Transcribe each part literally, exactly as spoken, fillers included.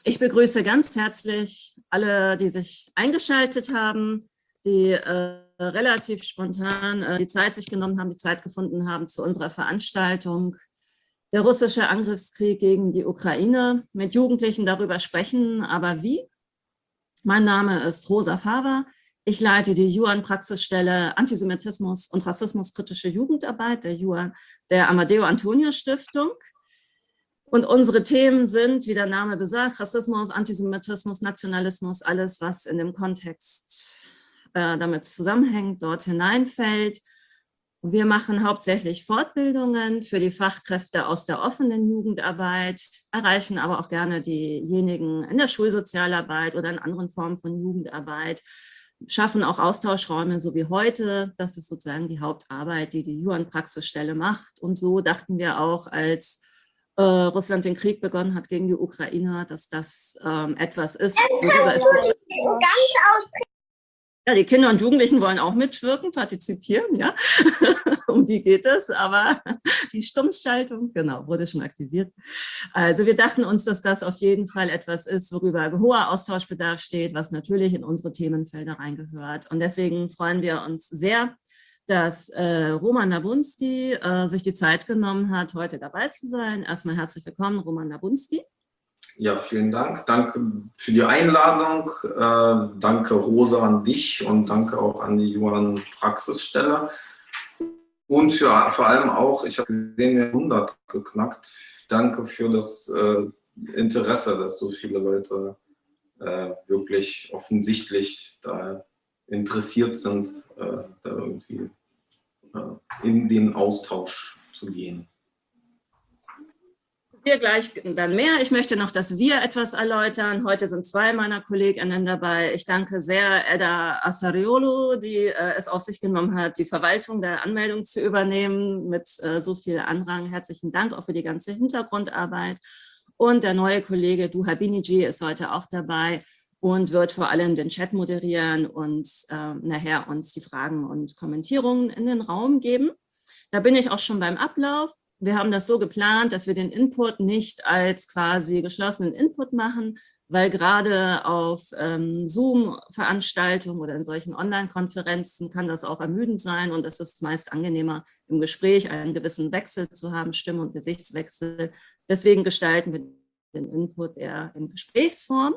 Ich begrüße ganz herzlich alle, die sich eingeschaltet haben, die äh, relativ spontan äh, die Zeit sich genommen haben, die Zeit gefunden haben zu unserer Veranstaltung Der russische Angriffskrieg gegen die Ukraine, mit Jugendlichen darüber sprechen, aber wie? Mein Name ist Rosa Faber. Ich leite die Juan-Praxisstelle Antisemitismus und Rassismuskritische Jugendarbeit der, Juan, der Amadeo Antonio Stiftung. Und unsere Themen sind, wie der Name besagt, Rassismus, Antisemitismus, Nationalismus, alles, was in dem Kontext äh, damit zusammenhängt, dort hineinfällt. Wir machen hauptsächlich Fortbildungen für die Fachkräfte aus der offenen Jugendarbeit, erreichen aber auch gerne diejenigen in der Schulsozialarbeit oder in anderen Formen von Jugendarbeit, schaffen auch Austauschräume, so wie heute. Das ist sozusagen die Hauptarbeit, die die Juan-Praxisstelle macht. Und so dachten wir auch, als äh, Russland den Krieg begonnen hat gegen die Ukrainer, dass das ähm, etwas ist, worüber es ja, die Kinder und Jugendlichen wollen auch mitwirken, partizipieren, ja, um die geht es, aber die Stummschaltung, genau, wurde schon aktiviert. Also wir dachten uns, dass das auf jeden Fall etwas ist, worüber hoher Austauschbedarf steht, was natürlich in unsere Themenfelder reingehört. Und deswegen freuen wir uns sehr, dass äh, Roman Nabunski äh, sich die Zeit genommen hat, heute dabei zu sein. Erstmal herzlich willkommen, Roman Nabunski. Ja, vielen Dank. Danke für die Einladung. Äh, danke, Rosa, an dich und danke auch an die Juan-Praxisstelle. Und für, vor allem auch, ich habe gesehen, wir haben hundert geknackt. Danke für das äh, Interesse, dass so viele Leute äh, wirklich offensichtlich da interessiert sind, äh, da irgendwie äh, in den Austausch zu gehen. Wir gleich dann mehr. Ich möchte noch das Wir etwas erläutern. Heute sind zwei meiner KollegInnen dabei. Ich danke sehr Edda Assariolo, die äh, es auf sich genommen hat, die Verwaltung der Anmeldung zu übernehmen mit äh, so viel Andrang. Herzlichen Dank auch für die ganze Hintergrundarbeit. Und der neue Kollege Duha Binigi ist heute auch dabei und wird vor allem den Chat moderieren und äh, nachher uns die Fragen und Kommentierungen in den Raum geben. Da bin ich auch schon beim Ablauf. Wir haben das so geplant, dass wir den Input nicht als quasi geschlossenen Input machen, weil gerade auf ähm, Zoom-Veranstaltungen oder in solchen Online-Konferenzen kann das auch ermüdend sein und es ist meist angenehmer, im Gespräch einen gewissen Wechsel zu haben, Stimme- und Gesichtswechsel. Deswegen gestalten wir den Input eher in Gesprächsform.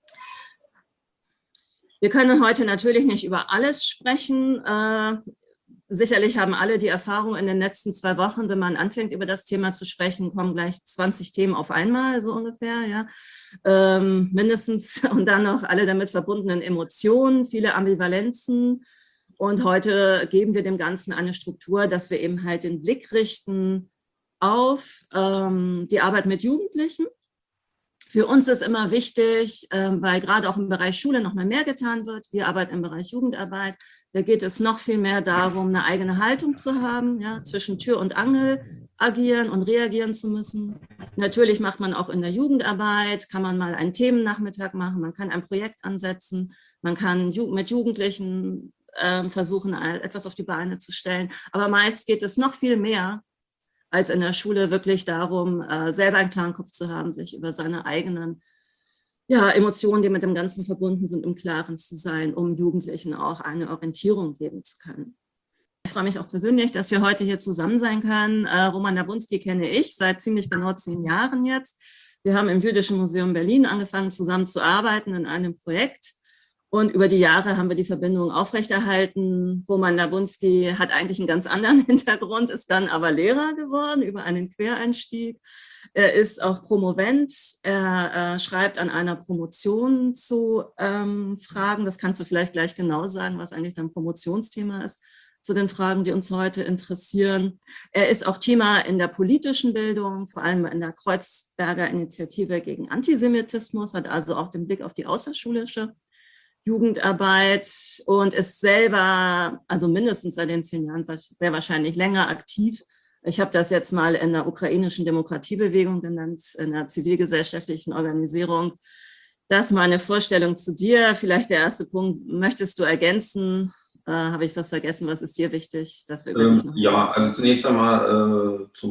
Wir können heute natürlich nicht über alles sprechen. Äh, Sicherlich haben alle die Erfahrung in den letzten zwei Wochen, wenn man anfängt, über das Thema zu sprechen, kommen gleich zwanzig Themen auf einmal, so ungefähr, ja, ähm, mindestens. Und dann noch alle damit verbundenen Emotionen, viele Ambivalenzen. Und heute geben wir dem Ganzen eine Struktur, dass wir eben halt den Blick richten auf ähm, die Arbeit mit Jugendlichen. Für uns ist immer wichtig, weil gerade auch im Bereich Schule noch mal mehr getan wird. Wir arbeiten im Bereich Jugendarbeit. Da geht es noch viel mehr darum, eine eigene Haltung zu haben, ja, zwischen Tür und Angel agieren und reagieren zu müssen. Natürlich macht man auch in der Jugendarbeit, kann man mal einen Themennachmittag machen, man kann ein Projekt ansetzen, man kann mit Jugendlichen äh, versuchen, etwas auf die Beine zu stellen. Aber meist geht es noch viel mehr als in der Schule wirklich darum, äh, selber einen klaren Kopf zu haben, sich über seine eigenen ja, Emotionen, die mit dem Ganzen verbunden sind, im Klaren zu sein, um Jugendlichen auch eine Orientierung geben zu können. Ich freue mich auch persönlich, dass wir heute hier zusammen sein können. Äh, Roman Nabunski kenne ich seit ziemlich genau zehn Jahren jetzt. Wir haben im Jüdischen Museum Berlin angefangen, zusammen zu arbeiten in einem Projekt. Und über die Jahre haben wir die Verbindung aufrechterhalten. Roman Nabunski hat eigentlich einen ganz anderen Hintergrund, ist dann aber Lehrer geworden über einen Quereinstieg. Er ist auch Promovent. Er äh, schreibt an einer Promotion zu ähm, Fragen. Das kannst du vielleicht gleich genau sagen, was eigentlich dein Promotionsthema ist, zu den Fragen, die uns heute interessieren. Er ist auch Thema in der politischen Bildung, vor allem in der Kreuzberger Initiative gegen Antisemitismus, hat also auch den Blick auf die außerschulische Jugendarbeit und ist selber, also mindestens seit den zehn Jahren, sehr wahrscheinlich länger aktiv. Ich habe das jetzt mal in der ukrainischen Demokratiebewegung genannt, in der zivilgesellschaftlichen Organisierung. Das ist meine Vorstellung zu dir. Vielleicht der erste Punkt, möchtest du ergänzen? Äh, habe ich was vergessen? Was ist dir wichtig? Dass wir über ähm, dich noch ja, also zunächst einmal äh, zum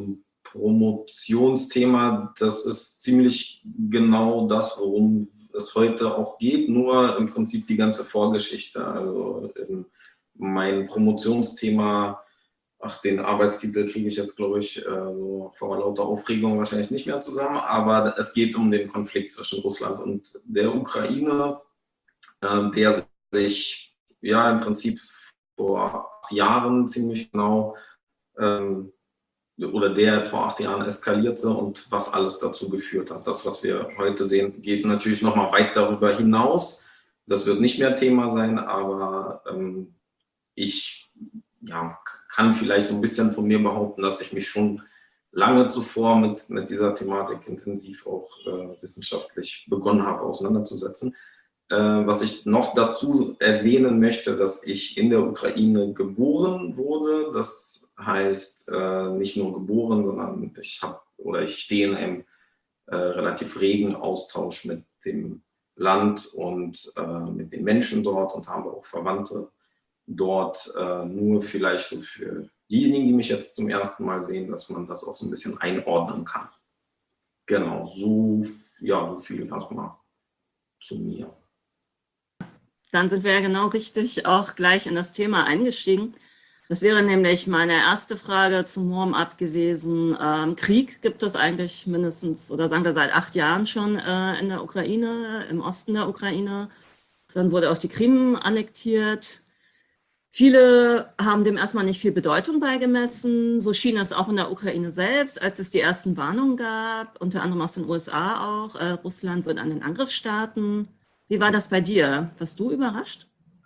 Promotionsthema, das ist ziemlich genau das, worum es heute auch geht, nur im Prinzip die ganze Vorgeschichte. Also mein Promotionsthema, ach, den Arbeitstitel kriege ich jetzt, glaube ich, so vor lauter Aufregung wahrscheinlich nicht mehr zusammen, aber es geht um den Konflikt zwischen Russland und der Ukraine, der sich ja im Prinzip vor acht Jahren ziemlich genau ähm, oder der vor acht Jahren eskalierte und was alles dazu geführt hat. Das, was wir heute sehen, geht natürlich noch mal weit darüber hinaus. Das wird nicht mehr Thema sein, aber ähm, ich ja, kann vielleicht so ein bisschen von mir behaupten, dass ich mich schon lange zuvor mit, mit dieser Thematik intensiv auch äh, wissenschaftlich begonnen habe, auseinanderzusetzen. Äh, was ich noch dazu erwähnen möchte, dass ich in der Ukraine geboren wurde. Das heißt, äh, nicht nur geboren, sondern ich habe oder ich stehe in einem äh, relativ regen Austausch mit dem Land und äh, mit den Menschen dort und habe auch Verwandte dort, äh, nur vielleicht so für diejenigen, die mich jetzt zum ersten Mal sehen, dass man das auch so ein bisschen einordnen kann. Genau, so, ja, so viel erstmal zu mir. Dann sind wir ja genau richtig auch gleich in das Thema eingestiegen. Das wäre nämlich meine erste Frage zum Warm-up gewesen. Ähm, Krieg gibt es eigentlich mindestens, oder sagen wir seit acht Jahren schon äh, in der Ukraine, im Osten der Ukraine. Dann wurde auch die Krim annektiert. Viele haben dem erstmal nicht viel Bedeutung beigemessen. So schien es auch in der Ukraine selbst, als es die ersten Warnungen gab, unter anderem aus den U S A auch. Äh, Russland wird an den Angriff starten. Wie war das bei dir? Warst du überrascht?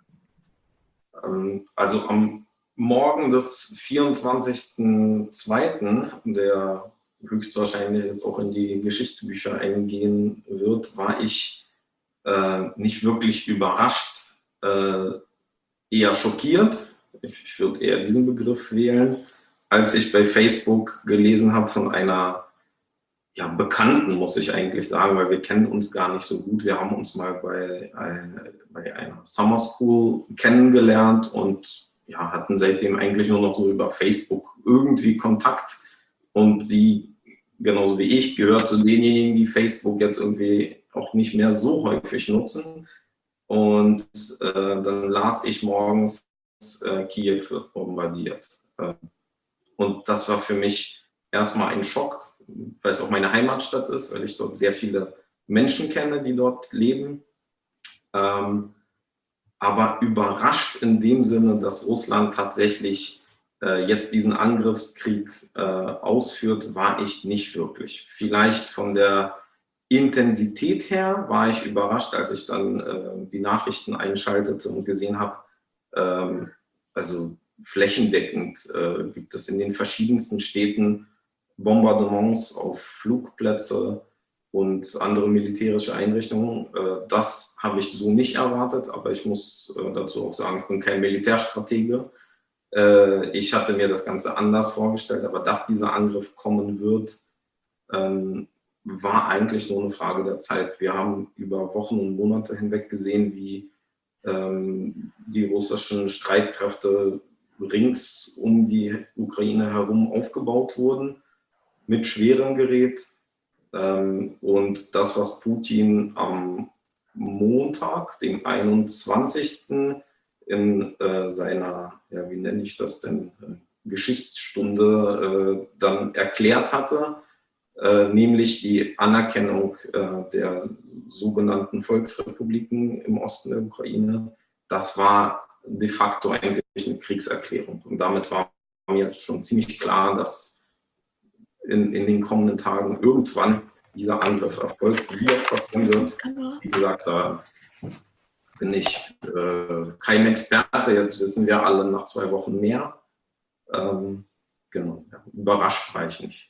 Ähm, also am Morgen des vierundzwanzigsten zweiten, der höchstwahrscheinlich jetzt auch in die Geschichtsbücher eingehen wird, war ich äh, nicht wirklich überrascht, äh, eher schockiert, ich, ich würde eher diesen Begriff wählen, als ich bei Facebook gelesen habe von einer ja, Bekannten, muss ich eigentlich sagen, weil wir kennen uns gar nicht so gut. Wir haben uns mal bei, ein, bei einer Summer School kennengelernt und ja, hatten seitdem eigentlich nur noch so über Facebook irgendwie Kontakt. Und sie, genauso wie ich, gehört zu denjenigen, die Facebook jetzt irgendwie auch nicht mehr so häufig nutzen. Und äh, dann las ich morgens, äh, Kiew wird bombardiert. Äh, und das war für mich erstmal ein Schock, weil es auch meine Heimatstadt ist, weil ich dort sehr viele Menschen kenne, die dort leben. Ähm, aber überrascht in dem Sinne, dass Russland tatsächlich äh, jetzt diesen Angriffskrieg äh, ausführt, war ich nicht wirklich. Vielleicht von der Intensität her war ich überrascht, als ich dann äh, die Nachrichten einschaltete und gesehen habe, ähm, also flächendeckend äh, gibt es in den verschiedensten Städten Bombardements auf Flugplätze und andere militärische Einrichtungen. Äh, das habe ich so nicht erwartet, aber ich muss äh, dazu auch sagen, ich bin kein Militärstratege. Äh, ich hatte mir das Ganze anders vorgestellt, aber dass dieser Angriff kommen wird, ähm, war eigentlich nur eine Frage der Zeit. Wir haben über Wochen und Monate hinweg gesehen, wie ähm, die russischen Streitkräfte rings um die Ukraine herum aufgebaut wurden, mit schwerem Gerät. Ähm, und das, was Putin am Montag, dem einundzwanzigsten in äh, seiner, ja, wie nenne ich das denn, Geschichtsstunde äh, dann erklärt hatte, Äh, nämlich die Anerkennung äh, der sogenannten Volksrepubliken im Osten der Ukraine. Das war de facto eigentlich eine Kriegserklärung. Und damit war mir schon ziemlich klar, dass in, in den kommenden Tagen irgendwann dieser Angriff erfolgt. Wie das passieren wird, wie gesagt, da bin ich äh, kein Experte. Jetzt wissen wir alle nach zwei Wochen mehr. Ähm, genau, ja, überrascht war ich nicht.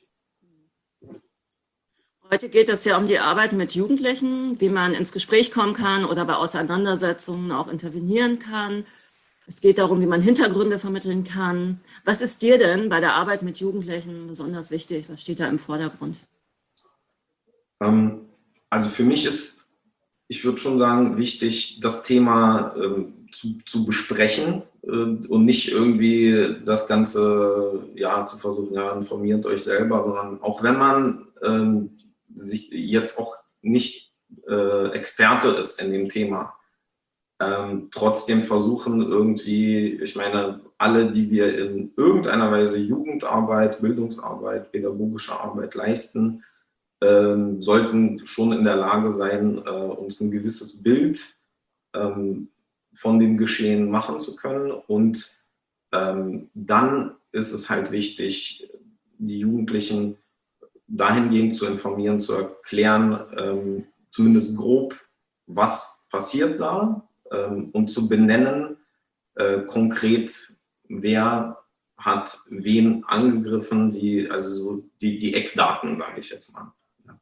Heute geht es ja um die Arbeit mit Jugendlichen, wie man ins Gespräch kommen kann oder bei Auseinandersetzungen auch intervenieren kann. Es geht darum, wie man Hintergründe vermitteln kann. Was ist dir denn bei der Arbeit mit Jugendlichen besonders wichtig? Was steht da im Vordergrund? Ähm, also für mich ist, ich würde schon sagen, wichtig, das Thema ähm, zu, zu besprechen, und nicht irgendwie das Ganze ja, zu versuchen, ja, informiert euch selber, sondern auch wenn man ähm, sich jetzt auch nicht äh, Experte ist in dem Thema, ähm, trotzdem versuchen irgendwie, ich meine, alle, die wir in irgendeiner Weise Jugendarbeit, Bildungsarbeit, pädagogische Arbeit leisten, ähm, sollten schon in der Lage sein, äh, uns ein gewisses Bild ähm, von dem Geschehen machen zu können. Und ähm, dann ist es halt wichtig, die Jugendlichen dahingehend zu informieren, zu erklären, ähm, zumindest grob, was passiert da, ähm, und zu benennen, äh, konkret, wer hat wen angegriffen, die, also so die, die Eckdaten, sage ich jetzt mal.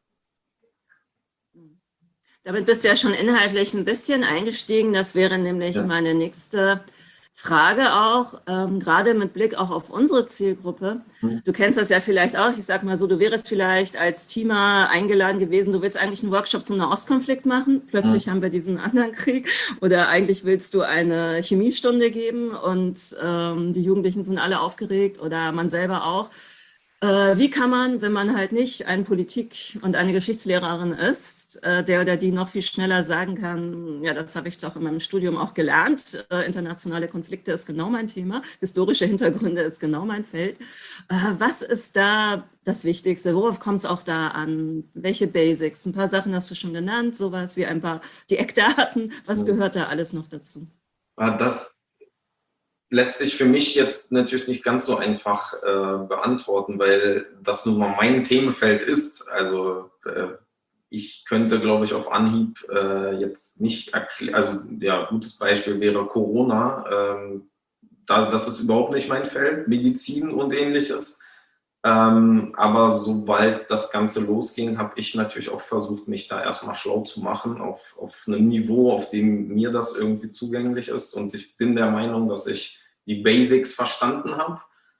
Damit bist du ja schon inhaltlich ein bisschen eingestiegen. Das wäre nämlich ja. meine nächste Frage auch, ähm, gerade mit Blick auch auf unsere Zielgruppe. Mhm. Du kennst das ja vielleicht auch. Ich sag mal so, du wärst vielleicht als Teamer eingeladen gewesen. Du willst eigentlich einen Workshop zum Nahostkonflikt machen. Plötzlich mhm. haben wir diesen anderen Krieg. Oder eigentlich willst du eine Chemiestunde geben und ähm, die Jugendlichen sind alle aufgeregt oder man selber auch. Wie kann man, wenn man halt nicht ein Politik- und eine Geschichtslehrerin ist, der oder die noch viel schneller sagen kann, ja, das habe ich doch in meinem Studium auch gelernt, internationale Konflikte ist genau mein Thema, historische Hintergründe ist genau mein Feld. Was ist da das Wichtigste? Worauf kommt es auch da an? Welche Basics? Ein paar Sachen hast du schon genannt, sowas wie ein paar, die Eckdaten. Was gehört da alles noch dazu? Das lässt sich für mich jetzt natürlich nicht ganz so einfach äh, beantworten, weil das nun mal mein Themenfeld ist. Also äh, ich könnte, glaube ich, auf Anhieb äh, jetzt nicht erklären, also ja, gutes Beispiel wäre Corona. Ähm, da, das ist überhaupt nicht mein Feld, Medizin und ähnliches. Ähm, aber sobald das Ganze losging, habe ich natürlich auch versucht, mich da erstmal schlau zu machen, auf, auf einem Niveau, auf dem mir das irgendwie zugänglich ist. Und ich bin der Meinung, dass ich die Basics verstanden habe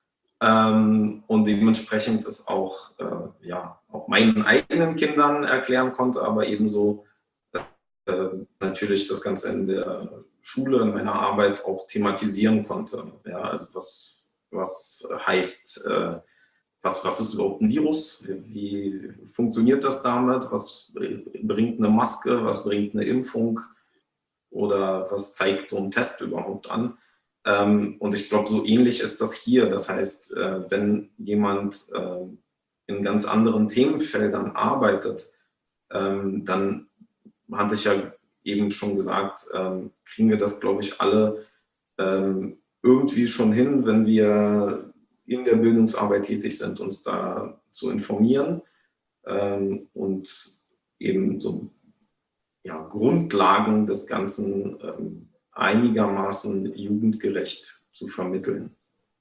ähm, und dementsprechend es auch, äh, ja, auch meinen eigenen Kindern erklären konnte, aber ebenso äh, natürlich das Ganze in der Schule, in meiner Arbeit auch thematisieren konnte. Ja, also was, was heißt, äh, was, was ist überhaupt ein Virus? Wie funktioniert das damit? Was bringt eine Maske? Was bringt eine Impfung? Oder was zeigt so ein Test überhaupt an? Und ich glaube, so ähnlich ist das hier. Das heißt, wenn jemand in ganz anderen Themenfeldern arbeitet, dann hatte ich ja eben schon gesagt, kriegen wir das, glaube ich, alle irgendwie schon hin, wenn wir in der Bildungsarbeit tätig sind, uns da zu informieren und eben so ja, Grundlagen des Ganzen einigermaßen jugendgerecht zu vermitteln.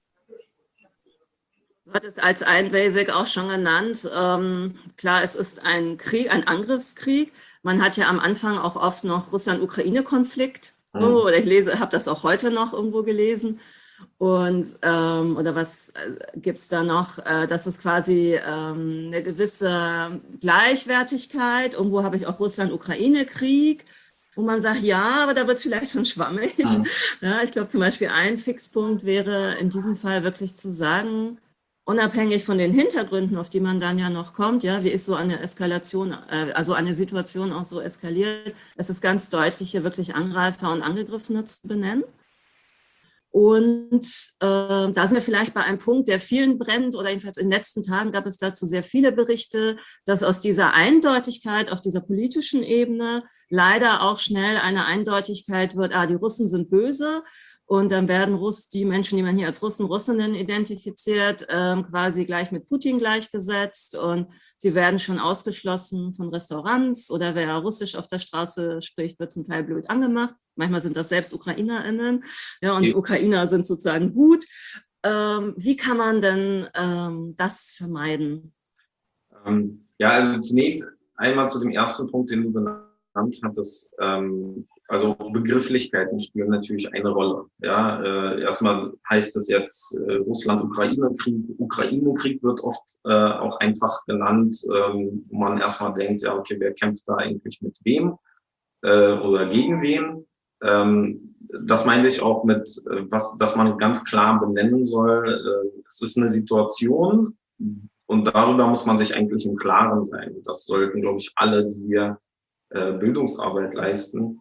Du hattest als ein Basic auch schon genannt, ähm, klar, es ist ein Krieg, ein Angriffskrieg. Man hat ja am Anfang auch oft noch Russland-Ukraine-Konflikt. Mhm. Oh, oder ich lese, habe das auch heute noch irgendwo gelesen. Und ähm, oder was äh, gibt es da noch? Äh, das ist quasi ähm, eine gewisse Gleichwertigkeit. Irgendwo habe ich auch Russland-Ukraine-Krieg, wo man sagt, ja, aber da wird es vielleicht schon schwammig. Mhm. Ja, ich glaube zum Beispiel ein Fixpunkt wäre in diesem Fall wirklich zu sagen, unabhängig von den Hintergründen, auf die man dann ja noch kommt, ja, wie ist so eine Eskalation, äh, also eine Situation auch so eskaliert, es ist ganz deutlich hier wirklich Angreifer und Angegriffene zu benennen. Und äh, da sind wir vielleicht bei einem Punkt, der vielen brennt, oder jedenfalls in den letzten Tagen gab es dazu sehr viele Berichte, dass aus dieser Eindeutigkeit auf dieser politischen Ebene leider auch schnell eine Eindeutigkeit wird, ah, die Russen sind böse. Und dann werden Russ, die Menschen, die man hier als Russen, Russinnen identifiziert, ähm, quasi gleich mit Putin gleichgesetzt. Und sie werden schon ausgeschlossen von Restaurants. Oder wer Russisch auf der Straße spricht, wird zum Teil blöd angemacht. Manchmal sind das selbst UkrainerInnen. Ja, und die Ukrainer sind sozusagen gut. Ähm, wie kann man denn ähm, das vermeiden? Ähm, ja, also zunächst einmal zu dem ersten Punkt, den du genannt hattest. Ähm, Also Begrifflichkeiten spielen natürlich eine Rolle. Ja, äh, erstmal heißt es jetzt äh, Russland-Ukraine-Krieg. Ukraine-Krieg wird oft äh, auch einfach genannt, ähm, wo man erstmal denkt, ja, okay, wer kämpft da eigentlich mit wem äh, oder gegen wen? Ähm, das meinte ich auch mit, was, dass man ganz klar benennen soll, es ist eine Situation und darüber muss man sich eigentlich im Klaren sein. Das sollten, glaube ich, alle, die hier Bildungsarbeit leisten.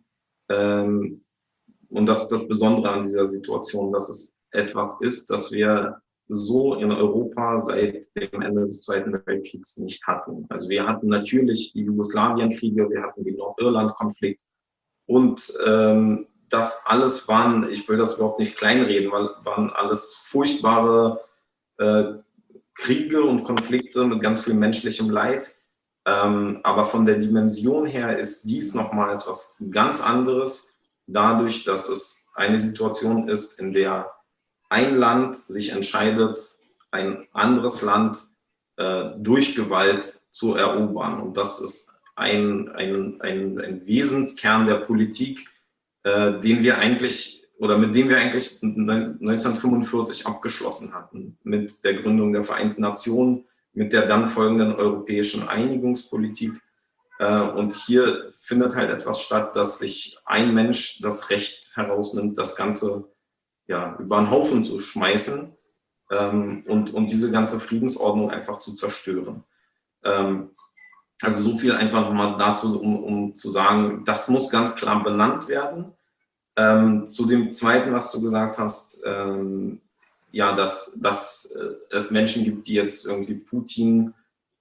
Und das ist das Besondere an dieser Situation, dass es etwas ist, das wir so in Europa seit dem Ende des Zweiten Weltkriegs nicht hatten. Also wir hatten natürlich die Jugoslawienkriege, wir hatten den Nordirland-Konflikt und ähm, das alles waren, ich will das überhaupt nicht kleinreden, weil waren alles furchtbare äh, Kriege und Konflikte mit ganz viel menschlichem Leid. Ähm, aber von der Dimension her ist dies nochmal etwas ganz anderes, dadurch, dass es eine Situation ist, in der ein Land sich entscheidet, ein anderes Land äh, durch Gewalt zu erobern. Und das ist ein, ein, ein, ein Wesenskern der Politik, äh, den wir eigentlich oder mit dem wir eigentlich neunzehnhundertfünfundvierzig abgeschlossen hatten, mit der Gründung der Vereinten Nationen, mit der dann folgenden europäischen Einigungspolitik. Äh, und hier findet halt etwas statt, dass sich ein Mensch das Recht herausnimmt, das Ganze ja, über den Haufen zu schmeißen ähm, und, und diese ganze Friedensordnung einfach zu zerstören. Ähm, also so viel einfach nochmal dazu, um, um zu sagen, das muss ganz klar benannt werden. Ähm, zu dem Zweiten, was du gesagt hast, ähm, ja, dass, dass äh, es Menschen gibt, die jetzt irgendwie Putin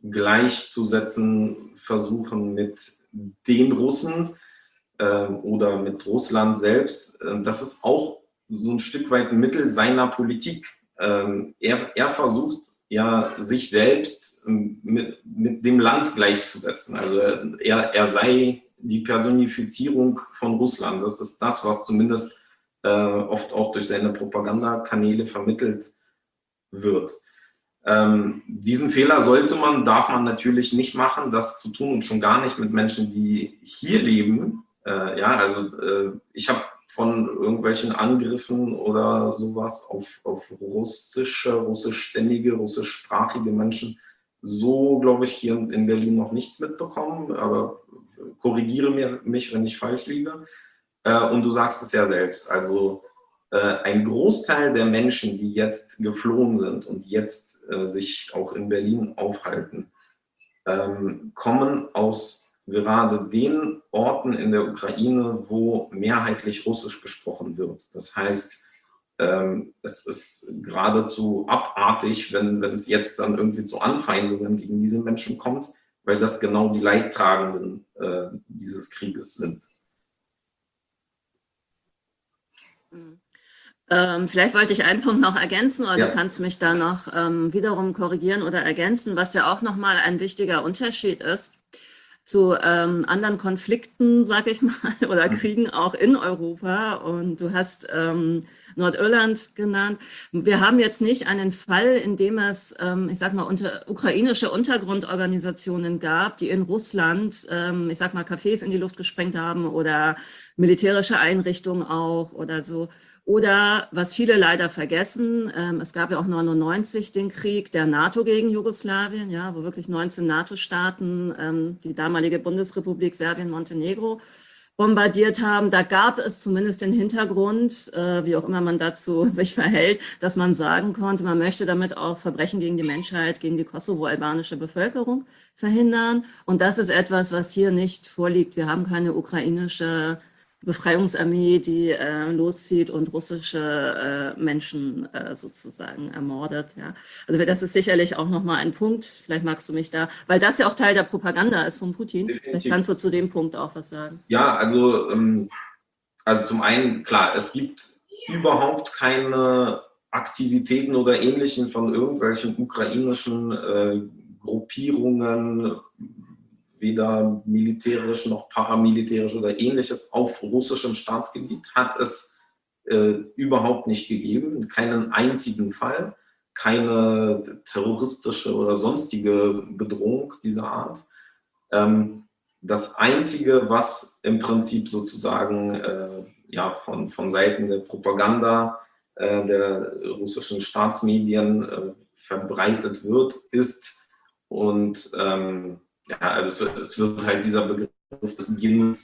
gleichzusetzen versuchen mit den Russen äh, oder mit Russland selbst. Äh, das ist auch so ein Stück weit ein Mittel seiner Politik. Ähm, er, er versucht ja, sich selbst mit, mit dem Land gleichzusetzen. Also er, er sei die Personifizierung von Russland. Das ist das, was zumindest äh, oft auch durch seine Propagandakanäle vermittelt wird. Ähm, diesen Fehler sollte man, darf man natürlich nicht machen, das zu tun und schon gar nicht mit Menschen, die hier leben. Äh, ja, also äh, ich habe von irgendwelchen Angriffen oder sowas auf, auf russische, russischstämmige, russischsprachige Menschen so, glaube ich, hier in Berlin noch nichts mitbekommen, aber korrigiere mir, mich, wenn ich falsch liege. Äh, und du sagst es ja selbst, also äh, ein Großteil der Menschen, die jetzt geflohen sind und jetzt äh, sich auch in Berlin aufhalten, ähm, kommen aus gerade den Orten in der Ukraine, wo mehrheitlich Russisch gesprochen wird. Das heißt, ähm, es ist geradezu abartig, wenn, wenn es jetzt dann irgendwie zu Anfeindungen gegen diese Menschen kommt, weil das genau die Leidtragenden äh, dieses Krieges sind. Ähm, vielleicht wollte ich einen Punkt noch ergänzen, oder ja. Du kannst mich da noch ähm, wiederum korrigieren oder ergänzen, was ja auch nochmal ein wichtiger Unterschied ist zu ähm, anderen Konflikten, sage ich mal, oder Kriegen auch in Europa. Und du hast ähm, Nordirland genannt. Wir haben jetzt nicht einen Fall, in dem es, ähm, ich sag mal, unter, ukrainische Untergrundorganisationen gab, die in Russland, ähm, ich sag mal, Cafés in die Luft gesprengt haben oder militärische Einrichtungen auch oder so. Oder, was viele leider vergessen, ähm, es gab ja auch neunundneunzig den Krieg der NATO gegen Jugoslawien, ja, wo wirklich neunzehn NATO-Staaten, ähm, die damalige Bundesrepublik Serbien, Montenegro, bombardiert haben. Da gab es zumindest den Hintergrund, äh, wie auch immer man dazu sich verhält, dass man sagen konnte, man möchte damit auch Verbrechen gegen die Menschheit, gegen die kosovo-albanische Bevölkerung verhindern. Und das ist etwas, was hier nicht vorliegt. Wir haben keine ukrainische Befreiungsarmee, die äh, loszieht und russische äh, Menschen äh, sozusagen ermordet. Ja. Also das ist sicherlich auch nochmal ein Punkt, vielleicht magst du mich da, weil das ja auch Teil der Propaganda ist von Putin. Definitiv. Vielleicht kannst du zu dem Punkt auch was sagen. Ja, also, ähm, also zum einen, klar, es gibt überhaupt keine Aktivitäten oder Ähnlichen von irgendwelchen ukrainischen äh, Gruppierungen, weder militärisch noch paramilitärisch oder Ähnliches auf russischem Staatsgebiet hat es äh, überhaupt nicht gegeben, keinen einzigen Fall, keine terroristische oder sonstige Bedrohung dieser Art. Ähm, das Einzige, was im Prinzip sozusagen äh, ja, von, von Seiten der Propaganda äh, der russischen Staatsmedien äh, verbreitet wird, ist und ähm, ja, also es wird, es wird halt dieser Begriff des Genozids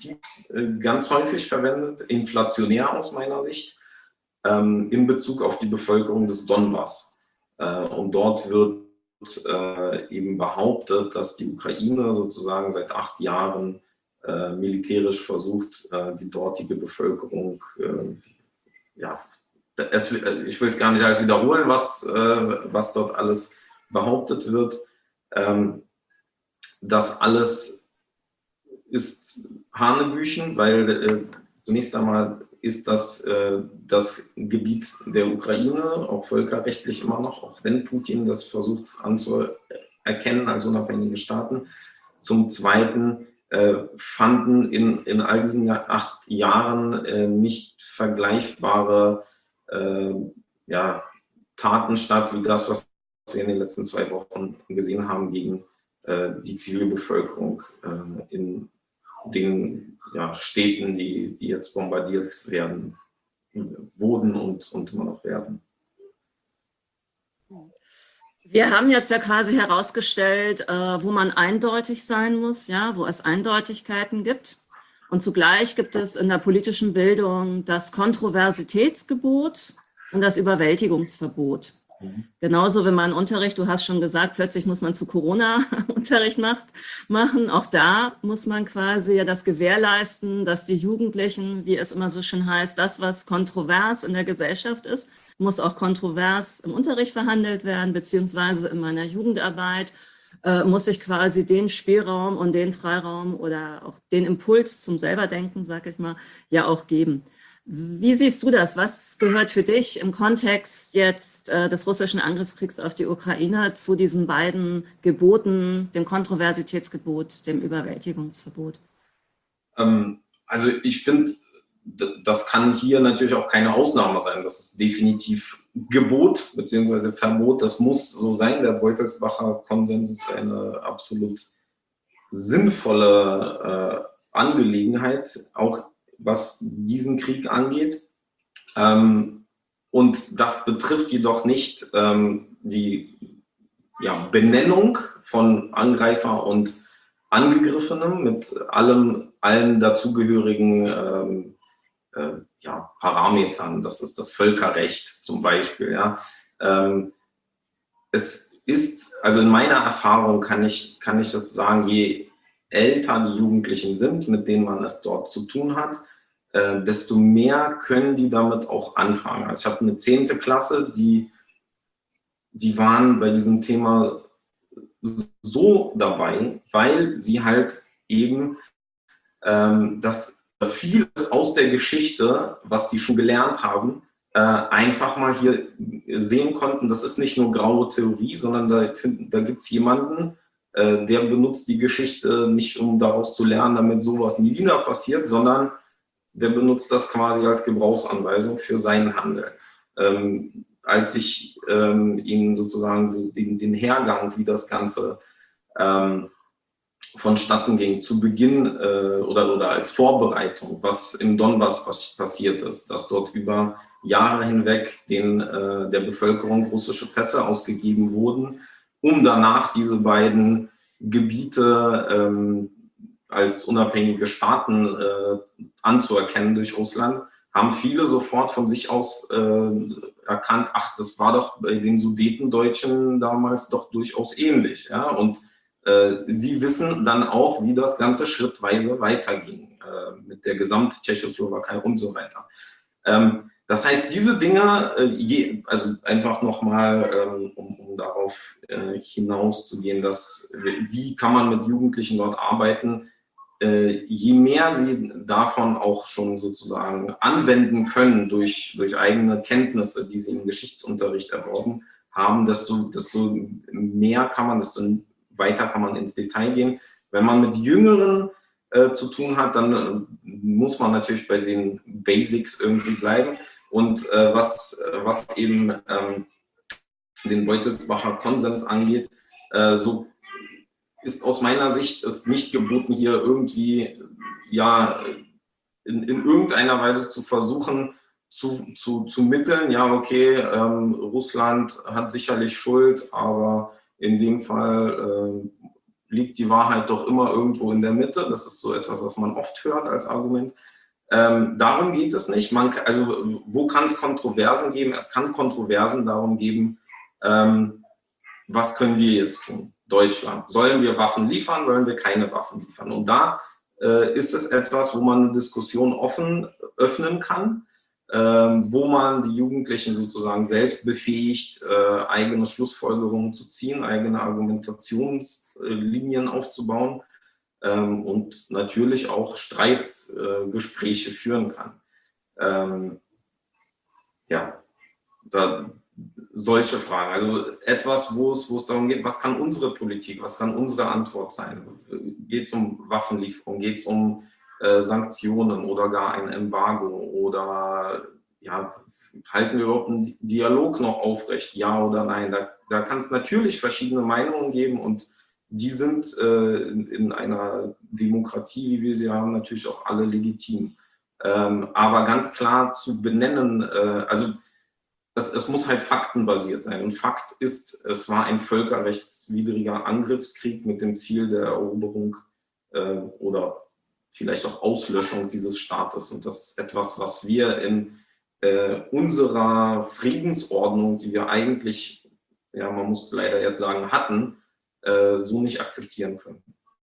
ganz häufig verwendet, inflationär aus meiner Sicht, in Bezug auf die Bevölkerung des Donbass. Und dort wird eben behauptet, dass die Ukraine sozusagen seit acht Jahren militärisch versucht, die dortige Bevölkerung, ja, es, ich will es gar nicht alles wiederholen, was, was dort alles behauptet wird. Das alles ist Hanebüchen, weil äh, zunächst einmal ist das äh, das Gebiet der Ukraine, auch völkerrechtlich immer noch, auch wenn Putin das versucht anzuerkennen als unabhängige Staaten. Zum Zweiten äh, fanden in, in all diesen acht Jahren äh, nicht vergleichbare äh, ja, Taten statt, wie das, was wir in den letzten zwei Wochen gesehen haben gegen die Zivilbevölkerung äh, in den ja, Städten, die, die jetzt bombardiert werden, wurden und, und immer noch werden. Wir haben jetzt ja quasi herausgestellt, äh, wo man eindeutig sein muss, ja, wo es Eindeutigkeiten gibt. Und zugleich gibt es in der politischen Bildung das Kontroversitätsgebot und das Überwältigungsverbot. Genauso, wenn man Unterricht, du hast schon gesagt, plötzlich muss man zu Corona-Unterricht macht, machen. Auch da muss man quasi ja das gewährleisten, dass die Jugendlichen, wie es immer so schön heißt, das, was kontrovers in der Gesellschaft ist, muss auch kontrovers im Unterricht verhandelt werden, beziehungsweise in meiner Jugendarbeit äh, muss ich quasi den Spielraum und den Freiraum oder auch den Impuls zum Selberdenken, sag ich mal, ja auch geben. Wie siehst du das? Was gehört für dich im Kontext jetzt äh, des russischen Angriffskriegs auf die Ukraine zu diesen beiden Geboten, dem Kontroversitätsgebot, dem Überwältigungsverbot? Ähm, also ich finde, das kann hier natürlich auch keine Ausnahme sein. Das ist definitiv Gebot bzw. Verbot. Das muss so sein. Der Beutelsbacher Konsens ist eine absolut sinnvolle äh, Angelegenheit, auch was diesen Krieg angeht. Ähm, und das betrifft jedoch nicht ähm, die ja, Benennung von Angreifer und Angegriffenem mit allem, allen dazugehörigen ähm, äh, ja, Parametern. Das ist das Völkerrecht zum Beispiel. Ja. Ähm, es ist, also in meiner Erfahrung kann ich, kann ich das sagen, je älter die Jugendlichen sind, mit denen man es dort zu tun hat, äh, desto mehr können die damit auch anfangen. Also ich habe eine zehnte Klasse, die, die waren bei diesem Thema so dabei, weil sie halt eben ähm, das vieles aus der Geschichte, was sie schon gelernt haben, äh, einfach mal hier sehen konnten. Das ist nicht nur graue Theorie, sondern da, da gibt es jemanden, der benutzt die Geschichte nicht, um daraus zu lernen, damit sowas nie wieder passiert, sondern der benutzt das quasi als Gebrauchsanweisung für seinen Handel. Ähm, als ich ähm, ihnen sozusagen so den, den Hergang, wie das Ganze ähm, vonstatten ging, zu Beginn äh, oder, oder als Vorbereitung, was im Donbass pass passiert ist, dass dort über Jahre hinweg den, äh, der Bevölkerung russische Pässe ausgegeben wurden, um danach diese beiden Gebiete ähm, als unabhängige Staaten äh, anzuerkennen durch Russland, haben viele sofort von sich aus äh, erkannt, ach, das war doch bei den Sudetendeutschen damals doch durchaus ähnlich. Ja? Und äh, sie wissen dann auch, wie das Ganze schrittweise weiterging äh, mit der Gesamt-Tschechoslowakei und so weiter. Ähm, Das heißt, diese Dinge, je, also einfach nochmal, ähm, um, um darauf äh, hinauszugehen, dass, wie kann man mit Jugendlichen dort arbeiten, äh, je mehr sie davon auch schon sozusagen anwenden können durch, durch eigene Kenntnisse, die sie im Geschichtsunterricht erworben haben, desto, desto mehr kann man, desto weiter kann man ins Detail gehen. Wenn man mit Jüngeren äh, zu tun hat, dann äh, muss man natürlich bei den Basics irgendwie bleiben. Und äh, was, was eben ähm, den Beutelsbacher Konsens angeht, äh, so ist aus meiner Sicht es nicht geboten, hier irgendwie ja, in, in irgendeiner Weise zu versuchen, zu, zu, zu mitteln. Ja, okay, ähm, Russland hat sicherlich Schuld, aber in dem Fall äh, liegt die Wahrheit doch immer irgendwo in der Mitte. Das ist so etwas, was man oft hört als Argument. Ähm, darum geht es nicht. Man, also wo kann es Kontroversen geben? Es kann Kontroversen darum geben, ähm, was können wir jetzt tun? Deutschland. Sollen wir Waffen liefern? Sollen wir keine Waffen liefern? Und da äh, ist es etwas, wo man eine Diskussion offen öffnen kann, äh, wo man die Jugendlichen sozusagen selbst befähigt, äh, eigene Schlussfolgerungen zu ziehen, eigene Argumentationslinien aufzubauen. Ähm, und natürlich auch Streitgespräche äh, führen kann. Ähm, ja, da, solche Fragen. Also etwas, wo es, wo es darum geht, was kann unsere Politik, was kann unsere Antwort sein? Geht es um Waffenlieferung, geht es um äh, Sanktionen oder gar ein Embargo? Oder ja, halten wir überhaupt einen Dialog noch aufrecht? Ja oder nein? Da, da kann es natürlich verschiedene Meinungen geben und die sind äh, in, in einer Demokratie, wie wir sie haben, natürlich auch alle legitim. Ähm, aber ganz klar zu benennen, äh, also es, es muss halt faktenbasiert sein. Und Fakt ist, es war ein völkerrechtswidriger Angriffskrieg mit dem Ziel der Eroberung äh, oder vielleicht auch Auslöschung dieses Staates. Und das ist etwas, was wir in äh, unserer Friedensordnung, die wir eigentlich, ja, man muss leider jetzt sagen, hatten, so nicht akzeptieren können.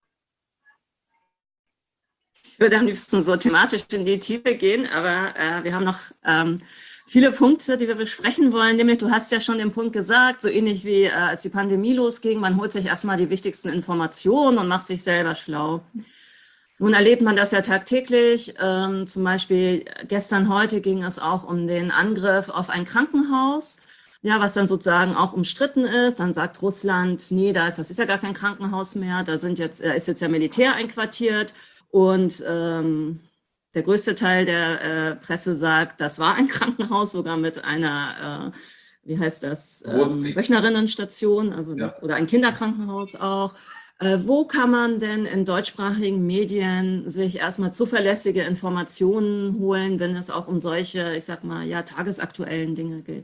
Ich würde am liebsten so thematisch in die Tiefe gehen, aber äh, wir haben noch ähm, viele Punkte, die wir besprechen wollen. Nämlich, du hast ja schon den Punkt gesagt, so ähnlich wie äh, als die Pandemie losging, man holt sich erstmal die wichtigsten Informationen und macht sich selber schlau. Nun erlebt man das ja tagtäglich. Ähm, zum Beispiel gestern, heute ging es auch um den Angriff auf ein Krankenhaus. Ja, was dann sozusagen auch umstritten ist, dann sagt Russland, nee, da ist, das ist ja gar kein Krankenhaus mehr, da sind jetzt, ist jetzt ja Militär einquartiert und ähm, der größte Teil der äh, Presse sagt, das war ein Krankenhaus, sogar mit einer, äh, wie heißt das, ähm, Wöchnerinnenstation, also das, ja. Oder ein Kinderkrankenhaus auch. Äh, wo kann man denn in deutschsprachigen Medien sich erstmal zuverlässige Informationen holen, wenn es auch um solche, ich sag mal, ja, tagesaktuellen Dinge geht?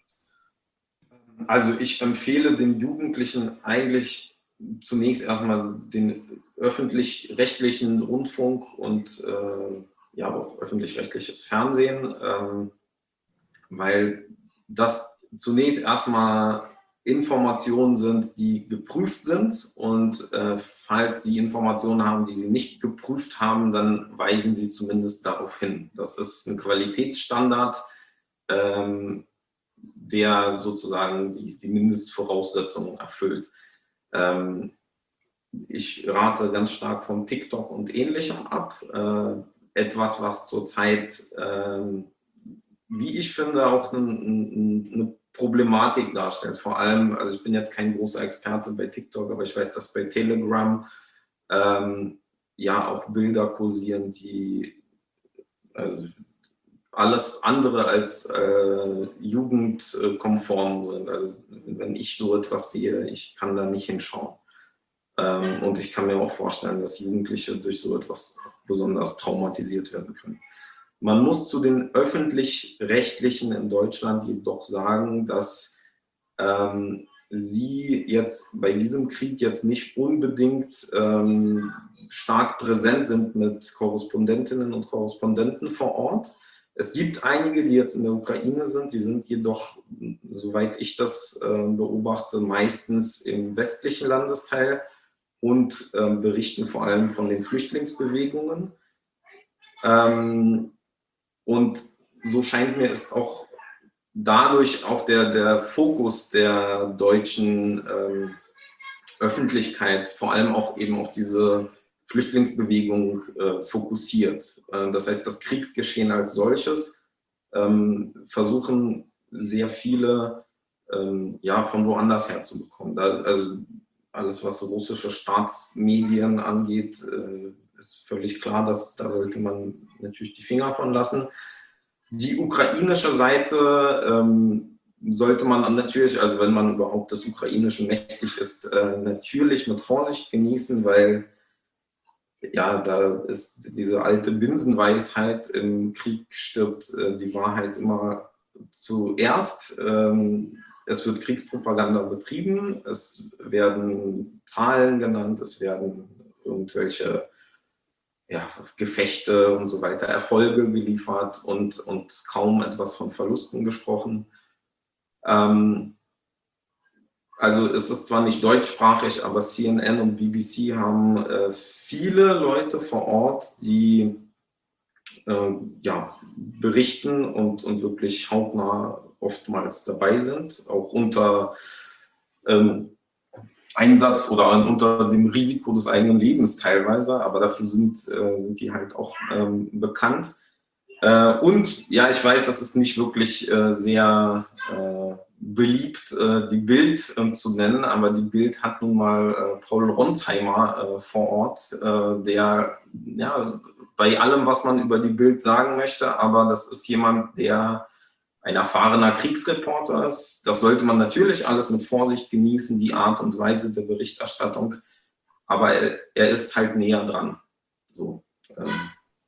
Also ich empfehle den Jugendlichen eigentlich zunächst erstmal den öffentlich-rechtlichen Rundfunk und äh, ja auch öffentlich-rechtliches Fernsehen, ähm, weil das zunächst erstmal Informationen sind, die geprüft sind und äh, falls Sie Informationen haben, die Sie nicht geprüft haben, dann weisen Sie zumindest darauf hin. Das ist ein Qualitätsstandard, ähm, der sozusagen die, die Mindestvoraussetzungen erfüllt. Ähm, ich rate ganz stark von TikTok und Ähnlichem ab. Äh, etwas, was zurzeit, äh, wie ich finde, auch eine, eine Problematik darstellt. Vor allem, also ich bin jetzt kein großer Experte bei TikTok, aber ich weiß, dass bei Telegram ähm, ja auch Bilder kursieren, die also alles andere als äh, jugendkonform sind. Also wenn ich so etwas sehe, ich kann da nicht hinschauen. Ähm, und ich kann mir auch vorstellen, dass Jugendliche durch so etwas besonders traumatisiert werden können. Man muss zu den Öffentlich-Rechtlichen in Deutschland jedoch sagen, dass ähm, sie jetzt bei diesem Krieg jetzt nicht unbedingt ähm, stark präsent sind mit Korrespondentinnen und Korrespondenten vor Ort. Es gibt einige, die jetzt in der Ukraine sind, die sind jedoch, soweit ich das äh, beobachte, meistens im westlichen Landesteil und äh, berichten vor allem von den Flüchtlingsbewegungen. Ähm, und so scheint mir es auch dadurch auch der, der Fokus der deutschen ähm, Öffentlichkeit vor allem auch eben auf diese Flüchtlingsbewegung äh, fokussiert. Äh, das heißt, das Kriegsgeschehen als solches ähm, versuchen sehr viele ähm, ja, von woanders her zu bekommen. Da, also alles, was russische Staatsmedien angeht, äh, ist völlig klar, dass da sollte man natürlich die Finger von lassen. Die ukrainische Seite ähm, sollte man natürlich, also wenn man überhaupt des Ukrainischen mächtig ist, äh, natürlich mit Vorsicht genießen, weil ja, da ist diese alte Binsenweisheit, im Krieg stirbt äh, die Wahrheit immer zuerst. Ähm, Es wird Kriegspropaganda betrieben, es werden Zahlen genannt, es werden irgendwelche ja, Gefechte und so weiter, Erfolge geliefert und, und kaum etwas von Verlusten gesprochen. Ähm, also es ist zwar nicht deutschsprachig, aber C N N und B B C haben äh, viele Leute vor Ort, die äh, ja, berichten und, und wirklich hautnah oftmals dabei sind, auch unter ähm, Einsatz oder unter dem Risiko des eigenen Lebens teilweise, aber dafür sind, äh, sind die halt auch ähm, bekannt. Äh, und ja, ich weiß, das ist nicht wirklich äh, sehr äh, beliebt, äh, die Bild äh, zu nennen, aber die Bild hat nun mal äh, Paul Rontheimer äh, vor Ort, äh, der ja bei allem, was man über die Bild sagen möchte, aber das ist jemand, der ein erfahrener Kriegsreporter ist. Das sollte man natürlich alles mit Vorsicht genießen, die Art und Weise der Berichterstattung, aber er, er ist halt näher dran. So, ähm,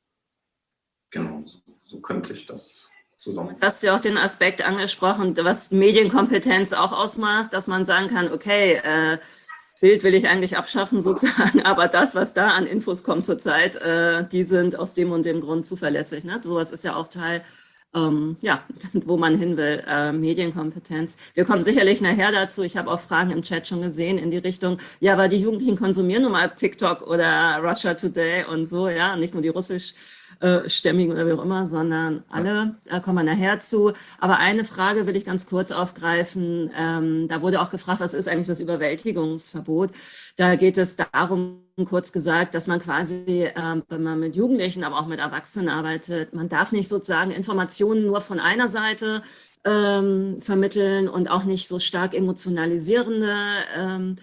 genau, so, so könnte ich das zusammenfassen. Du hast ja auch den Aspekt angesprochen, was Medienkompetenz auch ausmacht, dass man sagen kann, okay, äh, Bild will ich eigentlich abschaffen sozusagen, aber das, was da an Infos kommt zurzeit, äh, die sind aus dem und dem Grund zuverlässig. Ne? Sowas ist ja auch Teil, ähm, ja, wo man hin will, äh, Medienkompetenz. Wir kommen sicherlich nachher dazu. Ich habe auch Fragen im Chat schon gesehen in die Richtung, ja, aber die Jugendlichen konsumieren nun mal TikTok oder Russia Today und so, ja, nicht nur die russisch Äh, stämmigen oder wie auch immer, sondern alle, da kommen wir nachher zu. Aber eine Frage will ich ganz kurz aufgreifen. Ähm, da wurde auch gefragt, was ist eigentlich das Überwältigungsverbot? Da geht es darum, kurz gesagt, dass man quasi, ähm, wenn man mit Jugendlichen, aber auch mit Erwachsenen arbeitet, man darf nicht sozusagen Informationen nur von einer Seite ähm, vermitteln und auch nicht so stark emotionalisierende ähm,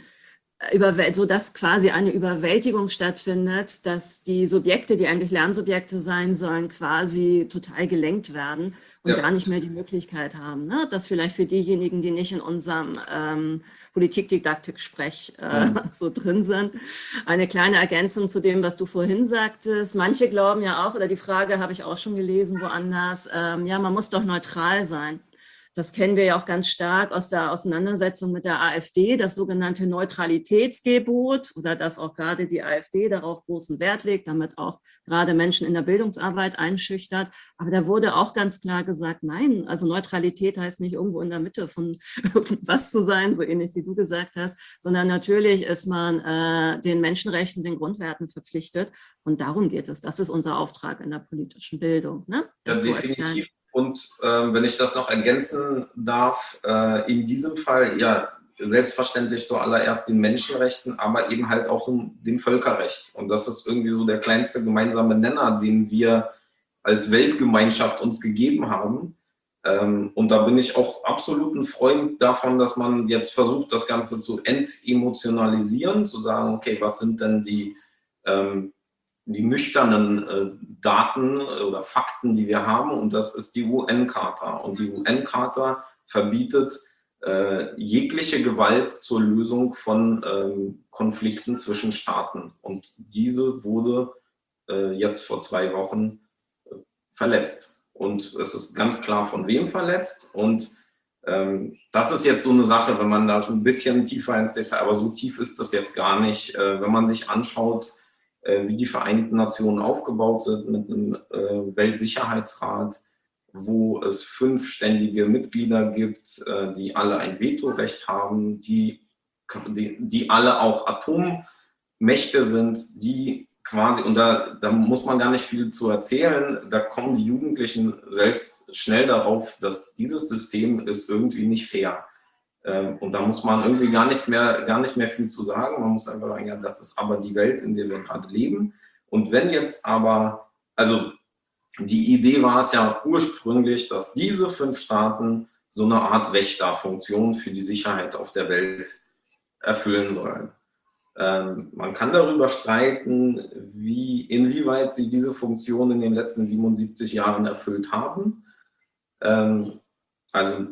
so dass quasi eine Überwältigung stattfindet, dass die Subjekte, die eigentlich Lernsubjekte sein sollen, quasi total gelenkt werden und ja. gar nicht mehr die Möglichkeit haben. Ne? Das vielleicht für diejenigen, die nicht in unserem ähm, Politikdidaktik-Sprech äh, mhm. so drin sind. Eine kleine Ergänzung zu dem, was du vorhin sagtest. Manche glauben ja auch, oder die Frage habe ich auch schon gelesen woanders, ähm, ja, man muss doch neutral sein. Das kennen wir ja auch ganz stark aus der Auseinandersetzung mit der AfD, das sogenannte Neutralitätsgebot oder dass auch gerade die AfD darauf großen Wert legt, damit auch gerade Menschen in der Bildungsarbeit einschüchtert. Aber da wurde auch ganz klar gesagt, nein, also Neutralität heißt nicht irgendwo in der Mitte von irgendwas zu sein, so ähnlich wie du gesagt hast, sondern natürlich ist man äh, den Menschenrechten, den Grundwerten verpflichtet und darum geht es. Das ist unser Auftrag in der politischen Bildung. Ne? Das ja, definitiv. So Und äh, wenn ich das noch ergänzen darf, äh, in diesem Fall ja selbstverständlich zuallererst den Menschenrechten, aber eben halt auch dem Völkerrecht. Und das ist irgendwie so der kleinste gemeinsame Nenner, den wir als Weltgemeinschaft uns gegeben haben. Ähm, und da bin ich auch absolut ein Freund davon, dass man jetzt versucht, das Ganze zu entemotionalisieren, zu sagen, okay, was sind denn die ähm, die nüchternen äh, Daten oder Fakten, die wir haben, und das ist die U N-Charta. Und die U N-Charta verbietet äh, jegliche Gewalt zur Lösung von ähm, Konflikten zwischen Staaten. Und diese wurde äh, jetzt vor zwei Wochen äh, verletzt. Und es ist ganz klar, von wem verletzt. Und ähm, das ist jetzt so eine Sache, wenn man da schon ein bisschen tiefer ins Detail, aber so tief ist das jetzt gar nicht, äh, wenn man sich anschaut, wie die Vereinten Nationen aufgebaut sind mit einem äh, Weltsicherheitsrat, wo es fünf ständige Mitglieder gibt, äh, die alle ein Vetorecht haben, die, die, die alle auch Atommächte sind, die quasi, und da, da muss man gar nicht viel zu erzählen, da kommen die Jugendlichen selbst schnell darauf, dass dieses System ist irgendwie nicht fair. Und da muss man irgendwie gar nicht mehr, gar nicht mehr viel zu sagen. Man muss einfach sagen, ja, das ist aber die Welt, in der wir gerade leben. Und wenn jetzt aber, also die Idee war es ja ursprünglich, dass diese fünf Staaten so eine Art Wächterfunktion für die Sicherheit auf der Welt erfüllen sollen. Ähm, man kann darüber streiten, wie, inwieweit sie diese Funktion in den letzten siebenundsiebzig Jahren erfüllt haben. Ähm, also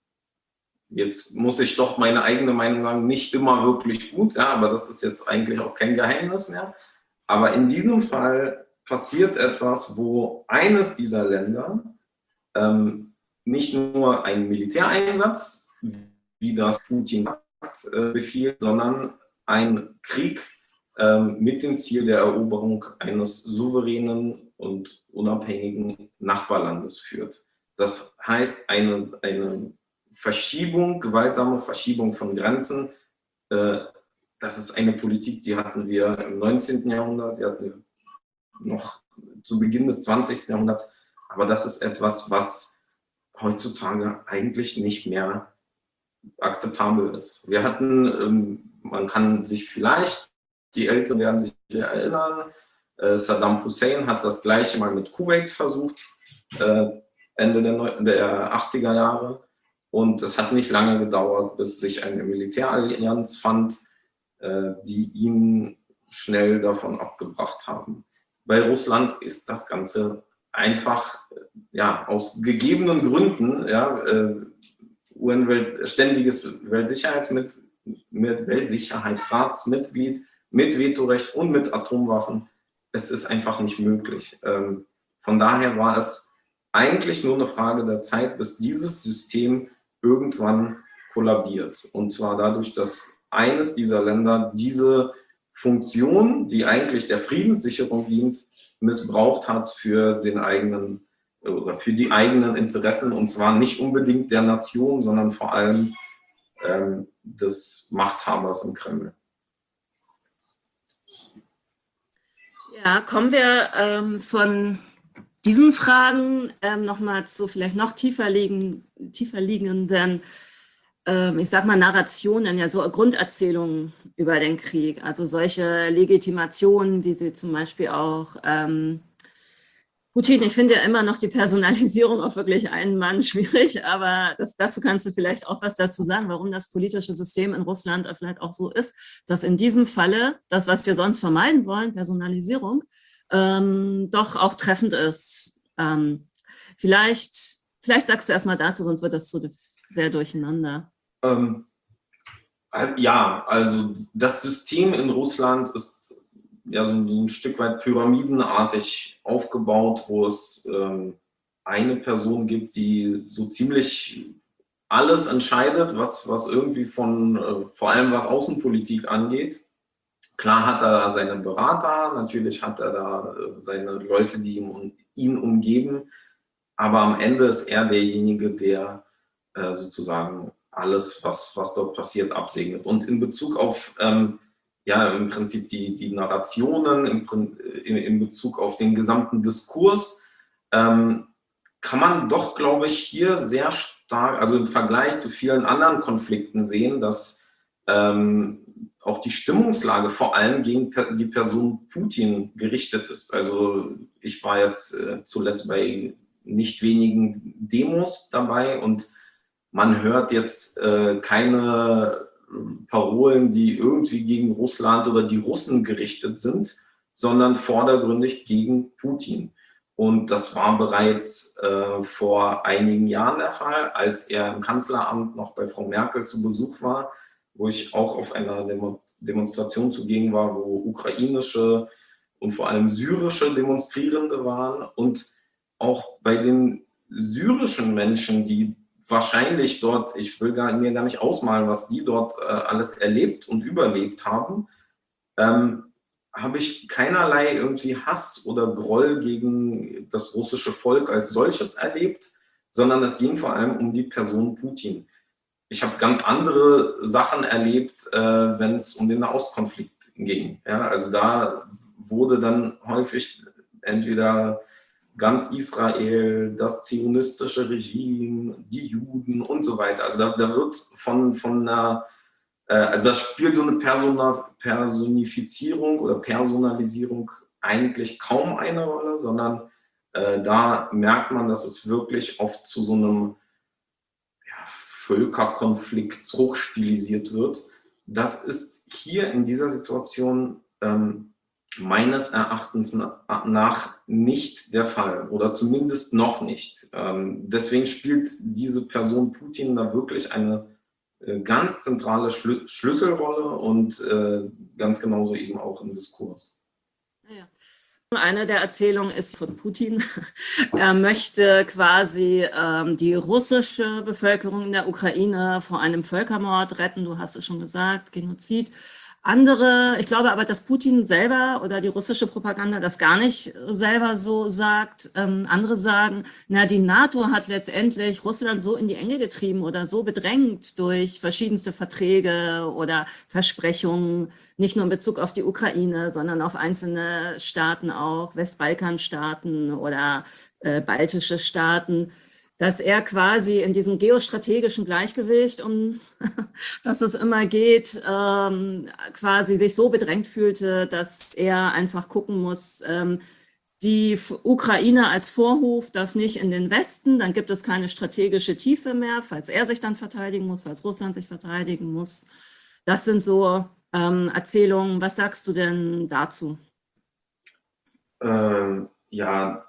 Jetzt muss ich doch meine eigene Meinung sagen, nicht immer wirklich gut, ja, aber das ist jetzt eigentlich auch kein Geheimnis mehr. Aber in diesem Fall passiert etwas, wo eines dieser Länder ähm, nicht nur einen Militäreinsatz wie das Putin sagt, äh, befiehlt, sondern ein Krieg äh, mit dem Ziel der Eroberung eines souveränen und unabhängigen Nachbarlandes führt. Das heißt, eine, eine Verschiebung, gewaltsame Verschiebung von Grenzen, äh, das ist eine Politik, die hatten wir im neunzehnten Jahrhundert, die hatten wir noch zu Beginn des zwanzigsten Jahrhunderts, aber das ist etwas, was heutzutage eigentlich nicht mehr akzeptabel ist. Wir hatten, ähm, man kann sich vielleicht, die Älteren werden sich erinnern, äh, Saddam Hussein hat das Gleiche mal mit Kuwait versucht, äh, Ende der, der achtziger Jahre, und es hat nicht lange gedauert, bis sich eine Militärallianz fand, äh, die ihn schnell davon abgebracht haben. Bei Russland ist das Ganze einfach, ja, aus gegebenen Gründen, ja, äh, U N-Welt, ständiges Weltsicherheitsmitglied, mit Weltsicherheitsratsmitglied, mit Vetorecht und mit Atomwaffen. Es ist einfach nicht möglich. Ähm, von daher war es eigentlich nur eine Frage der Zeit, bis dieses System irgendwann kollabiert. Und zwar dadurch, dass eines dieser Länder diese Funktion, die eigentlich der Friedenssicherung dient, missbraucht hat für den eigenen oder für die eigenen Interessen, und zwar nicht unbedingt der Nation, sondern vor allem ähm, des Machthabers im Kreml. Ja, kommen wir ähm, von diesen Fragen ähm, nochmal zu vielleicht noch tiefer, liegen, tiefer liegenden, ähm, ich sag mal, Narrationen, ja, so Grunderzählungen über den Krieg, also solche Legitimationen, wie sie zum Beispiel auch ähm, Putin, ich finde ja immer noch die Personalisierung auch wirklich einen Mann schwierig, aber das, dazu kannst du vielleicht auch was dazu sagen, warum das politische System in Russland vielleicht auch so ist, dass in diesem Falle das, was wir sonst vermeiden wollen, Personalisierung, ähm, doch auch treffend ist. Ähm, vielleicht, vielleicht sagst du erstmal dazu, sonst wird das so sehr durcheinander. Ähm, also, ja, also das System in Russland ist ja so ein Stück weit pyramidenartig aufgebaut, wo es ähm, eine Person gibt, die so ziemlich alles entscheidet, was, was irgendwie von, äh, vor allem was Außenpolitik angeht. Klar hat er da seine Berater, natürlich hat er da äh, seine Leute, die ihm, ihn umgeben, aber am Ende ist er derjenige, der äh, sozusagen alles, was, was dort passiert, absegnet. Und in Bezug auf ähm, ja, im Prinzip die, die Narrationen, im, in, in Bezug auf den gesamten Diskurs, ähm, kann man doch, glaube ich, hier sehr stark, also im Vergleich zu vielen anderen Konflikten sehen, dass ähm, auch die Stimmungslage vor allem gegen die Person Putin gerichtet ist. Also ich war jetzt äh, zuletzt bei nicht wenigen Demos dabei und man hört jetzt äh, keine Parolen, die irgendwie gegen Russland oder die Russen gerichtet sind, sondern vordergründig gegen Putin. Und das war bereits äh, vor einigen Jahren der Fall, als er im Kanzleramt noch bei Frau Merkel zu Besuch war, wo ich auch auf einer Demo Demonstration zugegen war, wo ukrainische und vor allem syrische Demonstrierende waren. Und auch bei den syrischen Menschen, die wahrscheinlich dort, ich will gar, mir gar nicht ausmalen, was die dort äh, alles erlebt und überlebt haben, ähm, habe ich keinerlei irgendwie Hass oder Groll gegen das russische Volk als solches erlebt, sondern es ging vor allem um die Person Putin. Ich habe ganz andere Sachen erlebt, äh, wenn es um den Nahostkonflikt ging. Ja, also da wurde dann häufig entweder ganz Israel, das zionistische Regime, die Juden und so weiter. Also da, da wird von, von einer, äh, also das spielt so eine Persona, Personifizierung oder Personalisierung eigentlich kaum eine Rolle, sondern äh, da merkt man, dass es wirklich oft zu so einem ja, Völkerkonflikt hochstilisiert wird. Das ist hier in dieser Situation ähm, meines Erachtens nach nicht der Fall oder zumindest noch nicht. Ähm, deswegen spielt diese Person Putin da wirklich eine äh, ganz zentrale Schlü Schlüsselrolle und äh, ganz genauso eben auch im Diskurs. Ja. Eine der Erzählungen ist von Putin. Er möchte quasi ähm, die russische Bevölkerung in der Ukraine vor einem Völkermord retten. Du hast es schon gesagt, Genozid. Andere, ich glaube aber, dass Putin selber oder die russische Propaganda das gar nicht selber so sagt. Ähm, andere sagen, na, die NATO hat letztendlich Russland so in die Enge getrieben oder so bedrängt durch verschiedenste Verträge oder Versprechungen, nicht nur in Bezug auf die Ukraine, sondern auf einzelne Staaten auch, Westbalkanstaaten oder äh, baltische Staaten, dass er quasi in diesem geostrategischen Gleichgewicht, um das es immer geht, ähm, quasi sich so bedrängt fühlte, dass er einfach gucken muss, ähm, die Ukraine als Vorhof darf nicht in den Westen, dann gibt es keine strategische Tiefe mehr, falls er sich dann verteidigen muss, falls Russland sich verteidigen muss. Das sind so ähm, Erzählungen. Was sagst du denn dazu? Ähm, ja,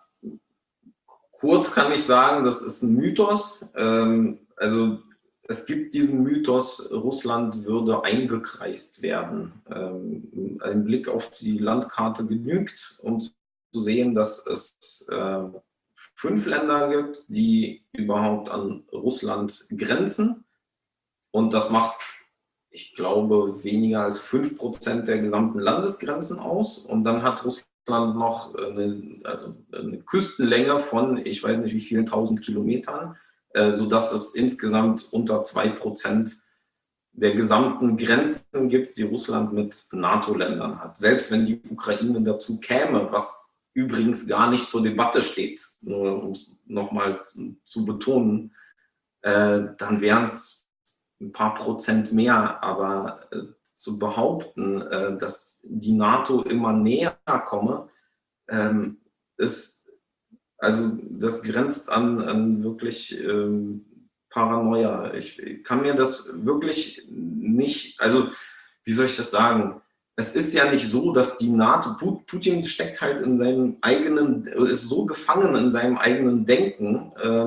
kurz kann ich sagen, das ist ein Mythos. Ähm, also es gibt diesen Mythos, Russland würde eingekreist werden. Ähm, ein Blick auf die Landkarte genügt, um zu sehen, dass es äh, fünf Länder gibt, die überhaupt an Russland grenzen. Und das macht, ich glaube, weniger als fünf Prozent der gesamten Landesgrenzen aus. Und dann hat Russland noch eine, also eine Küstenlänge von, ich weiß nicht wie vielen tausend Kilometern, äh, sodass es insgesamt unter zwei Prozent der gesamten Grenzen gibt, die Russland mit NATO-Ländern hat. Selbst wenn die Ukraine dazu käme, was übrigens gar nicht zur Debatte steht, nur um es nochmal zu betonen, äh, dann wären es ein paar Prozent mehr, aber äh, zu behaupten, äh, dass die NATO immer näher komme, ähm, ist, also das grenzt an, an wirklich ähm, Paranoia. Ich kann mir das wirklich nicht, also wie soll ich das sagen? Es ist ja nicht so, dass die NATO, Putin steckt halt in seinem eigenen, ist so gefangen in seinem eigenen Denken, äh,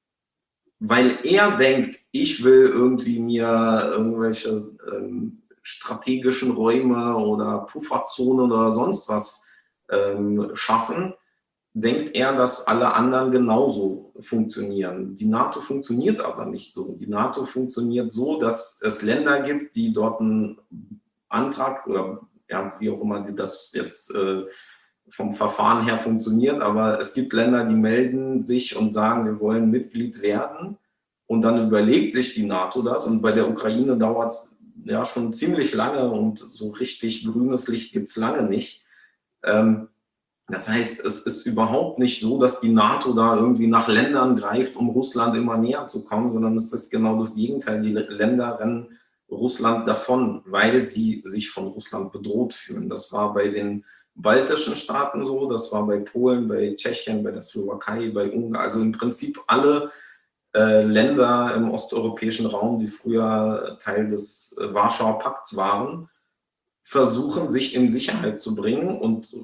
weil er denkt, ich will irgendwie mir irgendwelche ähm, strategischen Räume oder Pufferzonen oder sonst was ähm, schaffen, denkt er, dass alle anderen genauso funktionieren. Die NATO funktioniert aber nicht so. Die NATO funktioniert so, dass es Länder gibt, die dort einen Antrag oder ja, wie auch immer das jetzt äh, vom Verfahren her funktioniert, aber es gibt Länder, die melden sich und sagen, wir wollen Mitglied werden, und dann überlegt sich die NATO das, und bei der Ukraine dauert es ja schon ziemlich lange und so richtig grünes Licht gibt es lange nicht. Ähm, das heißt, es ist überhaupt nicht so, dass die NATO da irgendwie nach Ländern greift, um Russland immer näher zu kommen, sondern es ist genau das Gegenteil. Die Länder rennen Russland davon, weil sie sich von Russland bedroht fühlen. Das war bei den baltischen Staaten so, das war bei Polen, bei Tschechien, bei der Slowakei, bei Ungarn, also im Prinzip alle äh, Länder im osteuropäischen Raum, die früher Teil des äh, Warschauer Pakts waren, versuchen sich in Sicherheit zu bringen und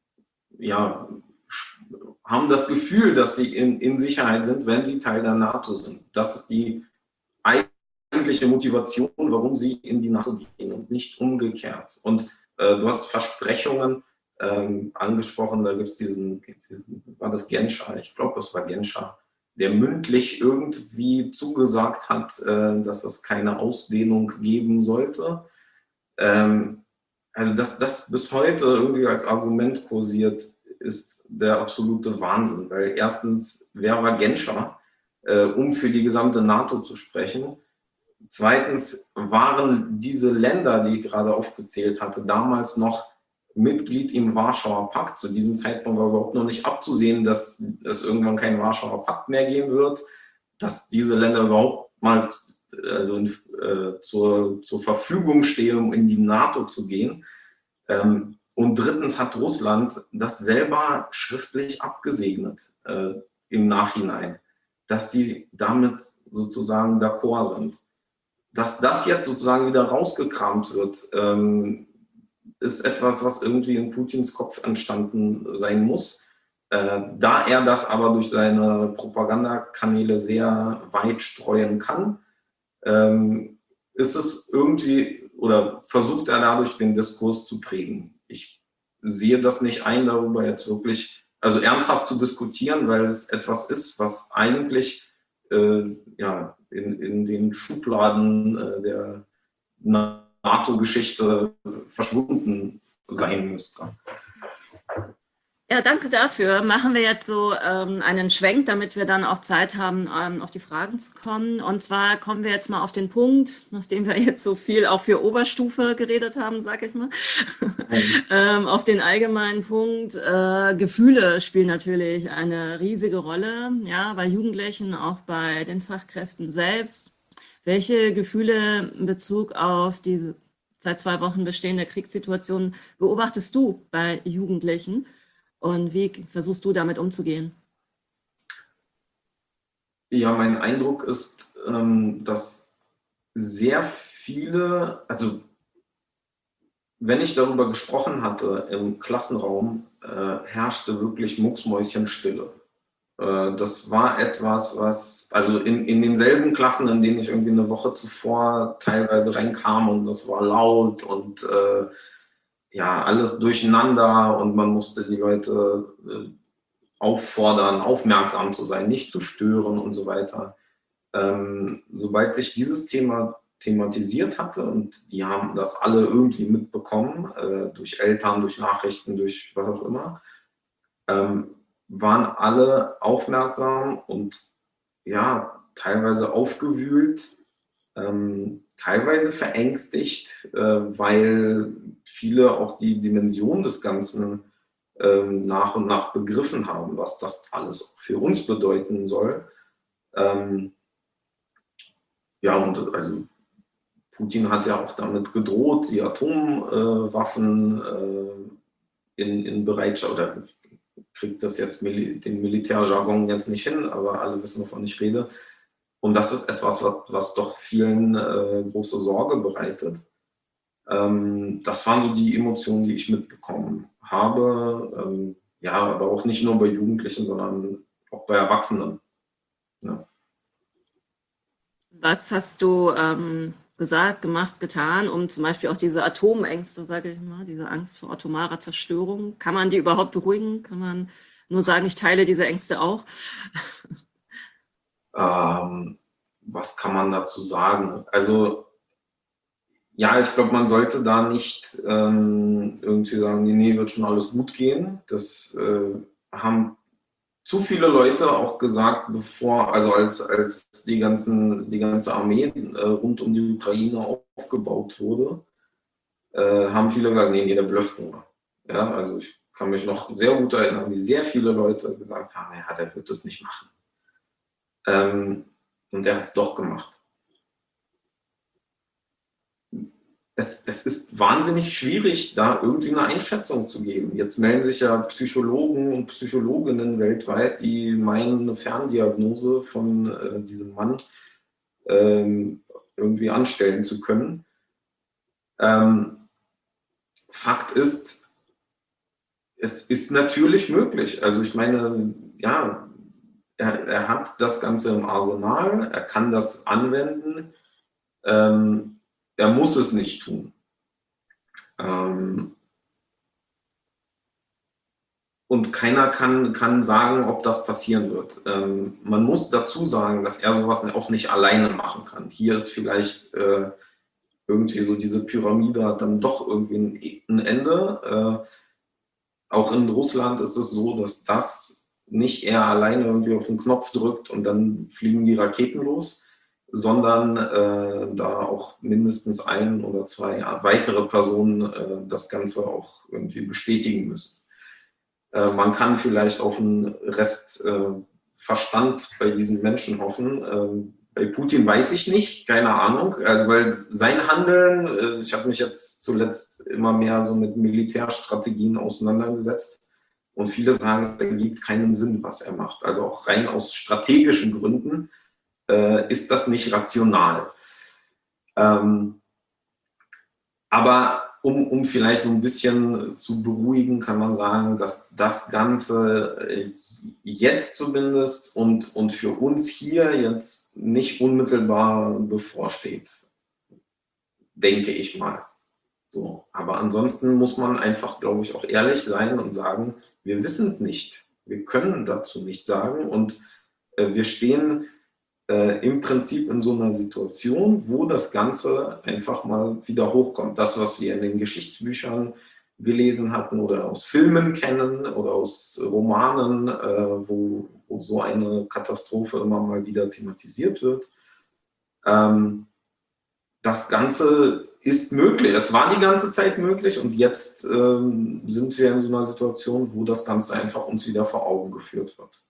ja, haben das Gefühl, dass sie in, in Sicherheit sind, wenn sie Teil der NATO sind. Das ist die eigentliche Motivation, warum sie in die NATO gehen und nicht umgekehrt. Und äh, du hast Versprechungen ähm, angesprochen, da gibt es diesen, diesen, war das Genscher, ich glaube, es war Genscher, der mündlich irgendwie zugesagt hat, äh, dass es keine Ausdehnung geben sollte. Ähm, also, dass das bis heute irgendwie als Argument kursiert, ist der absolute Wahnsinn. Weil erstens, wer war Genscher, äh, um für die gesamte NATO zu sprechen? Zweitens waren diese Länder, die ich gerade aufgezählt hatte, damals noch Mitglied im Warschauer Pakt. Zu diesem Zeitpunkt war überhaupt noch nicht abzusehen, dass es irgendwann keinen Warschauer Pakt mehr geben wird, dass diese Länder überhaupt mal also, äh, zur, zur Verfügung stehen, um in die NATO zu gehen. Ähm, und drittens hat Russland das selber schriftlich abgesegnet äh, im Nachhinein, dass sie damit sozusagen d'accord sind. Dass das jetzt sozusagen wieder rausgekramt wird, ähm, ist etwas, was irgendwie in Putins Kopf entstanden sein muss. Äh, da er das aber durch seine Propagandakanäle sehr weit streuen kann, ähm, ist es irgendwie oder versucht er dadurch den Diskurs zu prägen. Ich sehe das nicht ein, darüber jetzt wirklich, also ernsthaft zu diskutieren, weil es etwas ist, was eigentlich äh, ja, in, in den Schubladen äh, der NATO-Geschichte verschwunden sein müsste. Ja, danke dafür. Machen wir jetzt so ähm, einen Schwenk, damit wir dann auch Zeit haben, ähm, auf die Fragen zu kommen. Und zwar kommen wir jetzt mal auf den Punkt, nachdem wir jetzt so viel auch für Oberstufe geredet haben, sage ich mal, ähm, auf den allgemeinen Punkt. Äh, Gefühle spielen natürlich eine riesige Rolle, ja, bei Jugendlichen, auch bei den Fachkräften selbst. Welche Gefühle in Bezug auf diese seit zwei Wochen bestehende Kriegssituation beobachtest du bei Jugendlichen? Und wie versuchst du damit umzugehen? Ja, mein Eindruck ist, dass sehr viele, also wenn ich darüber gesprochen hatte im Klassenraum, herrschte wirklich Mucksmäuschenstille. Das war etwas, was, also in, in denselben Klassen, in denen ich irgendwie eine Woche zuvor teilweise reinkam und das war laut und äh, ja, alles durcheinander und man musste die Leute äh, auffordern, aufmerksam zu sein, nicht zu stören und so weiter. Ähm, sobald ich dieses Thema thematisiert hatte und die haben das alle irgendwie mitbekommen, äh, durch Eltern, durch Nachrichten, durch was auch immer, ähm, waren alle aufmerksam und ja, teilweise aufgewühlt, ähm, teilweise verängstigt, äh, weil viele auch die Dimension des Ganzen ähm, nach und nach begriffen haben, was das alles für uns bedeuten soll. Ähm, ja, und also Putin hat ja auch damit gedroht, die Atomwaffen äh, in, in Bereitschaft, oder kriegt das jetzt Mil den Militärjargon jetzt nicht hin, aber alle wissen, wovon ich rede. Und das ist etwas, was, was doch vielen äh, große Sorge bereitet. Ähm, das waren so die Emotionen, die ich mitbekommen habe. Ähm, ja, aber auch nicht nur bei Jugendlichen, sondern auch bei Erwachsenen. Ja. Was hast du ähm, gesagt, gemacht, getan, um zum Beispiel auch diese Atomängste, sage ich mal, diese Angst vor atomarer Zerstörung, kann man die überhaupt beruhigen? Kann man nur sagen, ich teile diese Ängste auch? Ähm, was kann man dazu sagen? Also ja, ich glaube, man sollte da nicht ähm, irgendwie sagen, nee, nee, wird schon alles gut gehen. Das äh, haben zu viele Leute auch gesagt, bevor, also als, als die, ganzen, die ganze Armee äh, rund um die Ukraine aufgebaut wurde, äh, haben viele gesagt, nee, nee, der blufft nur. Ja, also ich kann mich noch sehr gut erinnern, wie sehr viele Leute gesagt haben, ja, der wird das nicht machen. Ähm, und der hat es doch gemacht. Es, es ist wahnsinnig schwierig, da irgendwie eine Einschätzung zu geben. Jetzt melden sich ja Psychologen und Psychologinnen weltweit, die meinen, eine Ferndiagnose von äh, diesem Mann ähm, irgendwie anstellen zu können. Ähm, Fakt ist, es ist natürlich möglich. Also ich meine, ja, er, er hat das Ganze im Arsenal, er kann das anwenden, ähm, er muss es nicht tun. Ähm, Und keiner kann, kann sagen, ob das passieren wird. Ähm, man muss dazu sagen, dass er sowas auch nicht alleine machen kann. Hier ist vielleicht äh, irgendwie so diese Pyramide hat dann doch irgendwie ein, ein Ende. Äh, auch in Russland ist es so, dass das nicht er alleine irgendwie auf den Knopf drückt und dann fliegen die Raketen los, sondern äh, da auch mindestens ein oder zwei weitere Personen äh, das Ganze auch irgendwie bestätigen müssen. Man kann vielleicht auf einen Rest äh, Verstand bei diesen Menschen hoffen. Ähm, bei Putin weiß ich nicht, keine Ahnung. Also weil sein Handeln, äh, ich habe mich jetzt zuletzt immer mehr so mit Militärstrategien auseinandergesetzt und viele sagen, es ergibt keinen Sinn, was er macht. Also auch rein aus strategischen Gründen äh, ist das nicht rational. Ähm, aber Um, um vielleicht so ein bisschen zu beruhigen, kann man sagen, dass das Ganze jetzt zumindest und, und für uns hier jetzt nicht unmittelbar bevorsteht, denke ich mal. So, aber ansonsten muss man einfach, glaube ich, auch ehrlich sein und sagen, wir wissen es nicht. Wir können dazu nicht sagen und äh, wir stehen äh, im Prinzip in so einer Situation, wo das Ganze einfach mal wieder hochkommt. Das, was wir in den Geschichtsbüchern gelesen hatten oder aus Filmen kennen oder aus Romanen, äh, wo, wo so eine Katastrophe immer mal wieder thematisiert wird. Ähm, das Ganze ist möglich. Es war die ganze Zeit möglich und jetzt ähm, sind wir in so einer Situation, wo das Ganze einfach uns wieder vor Augen geführt wird.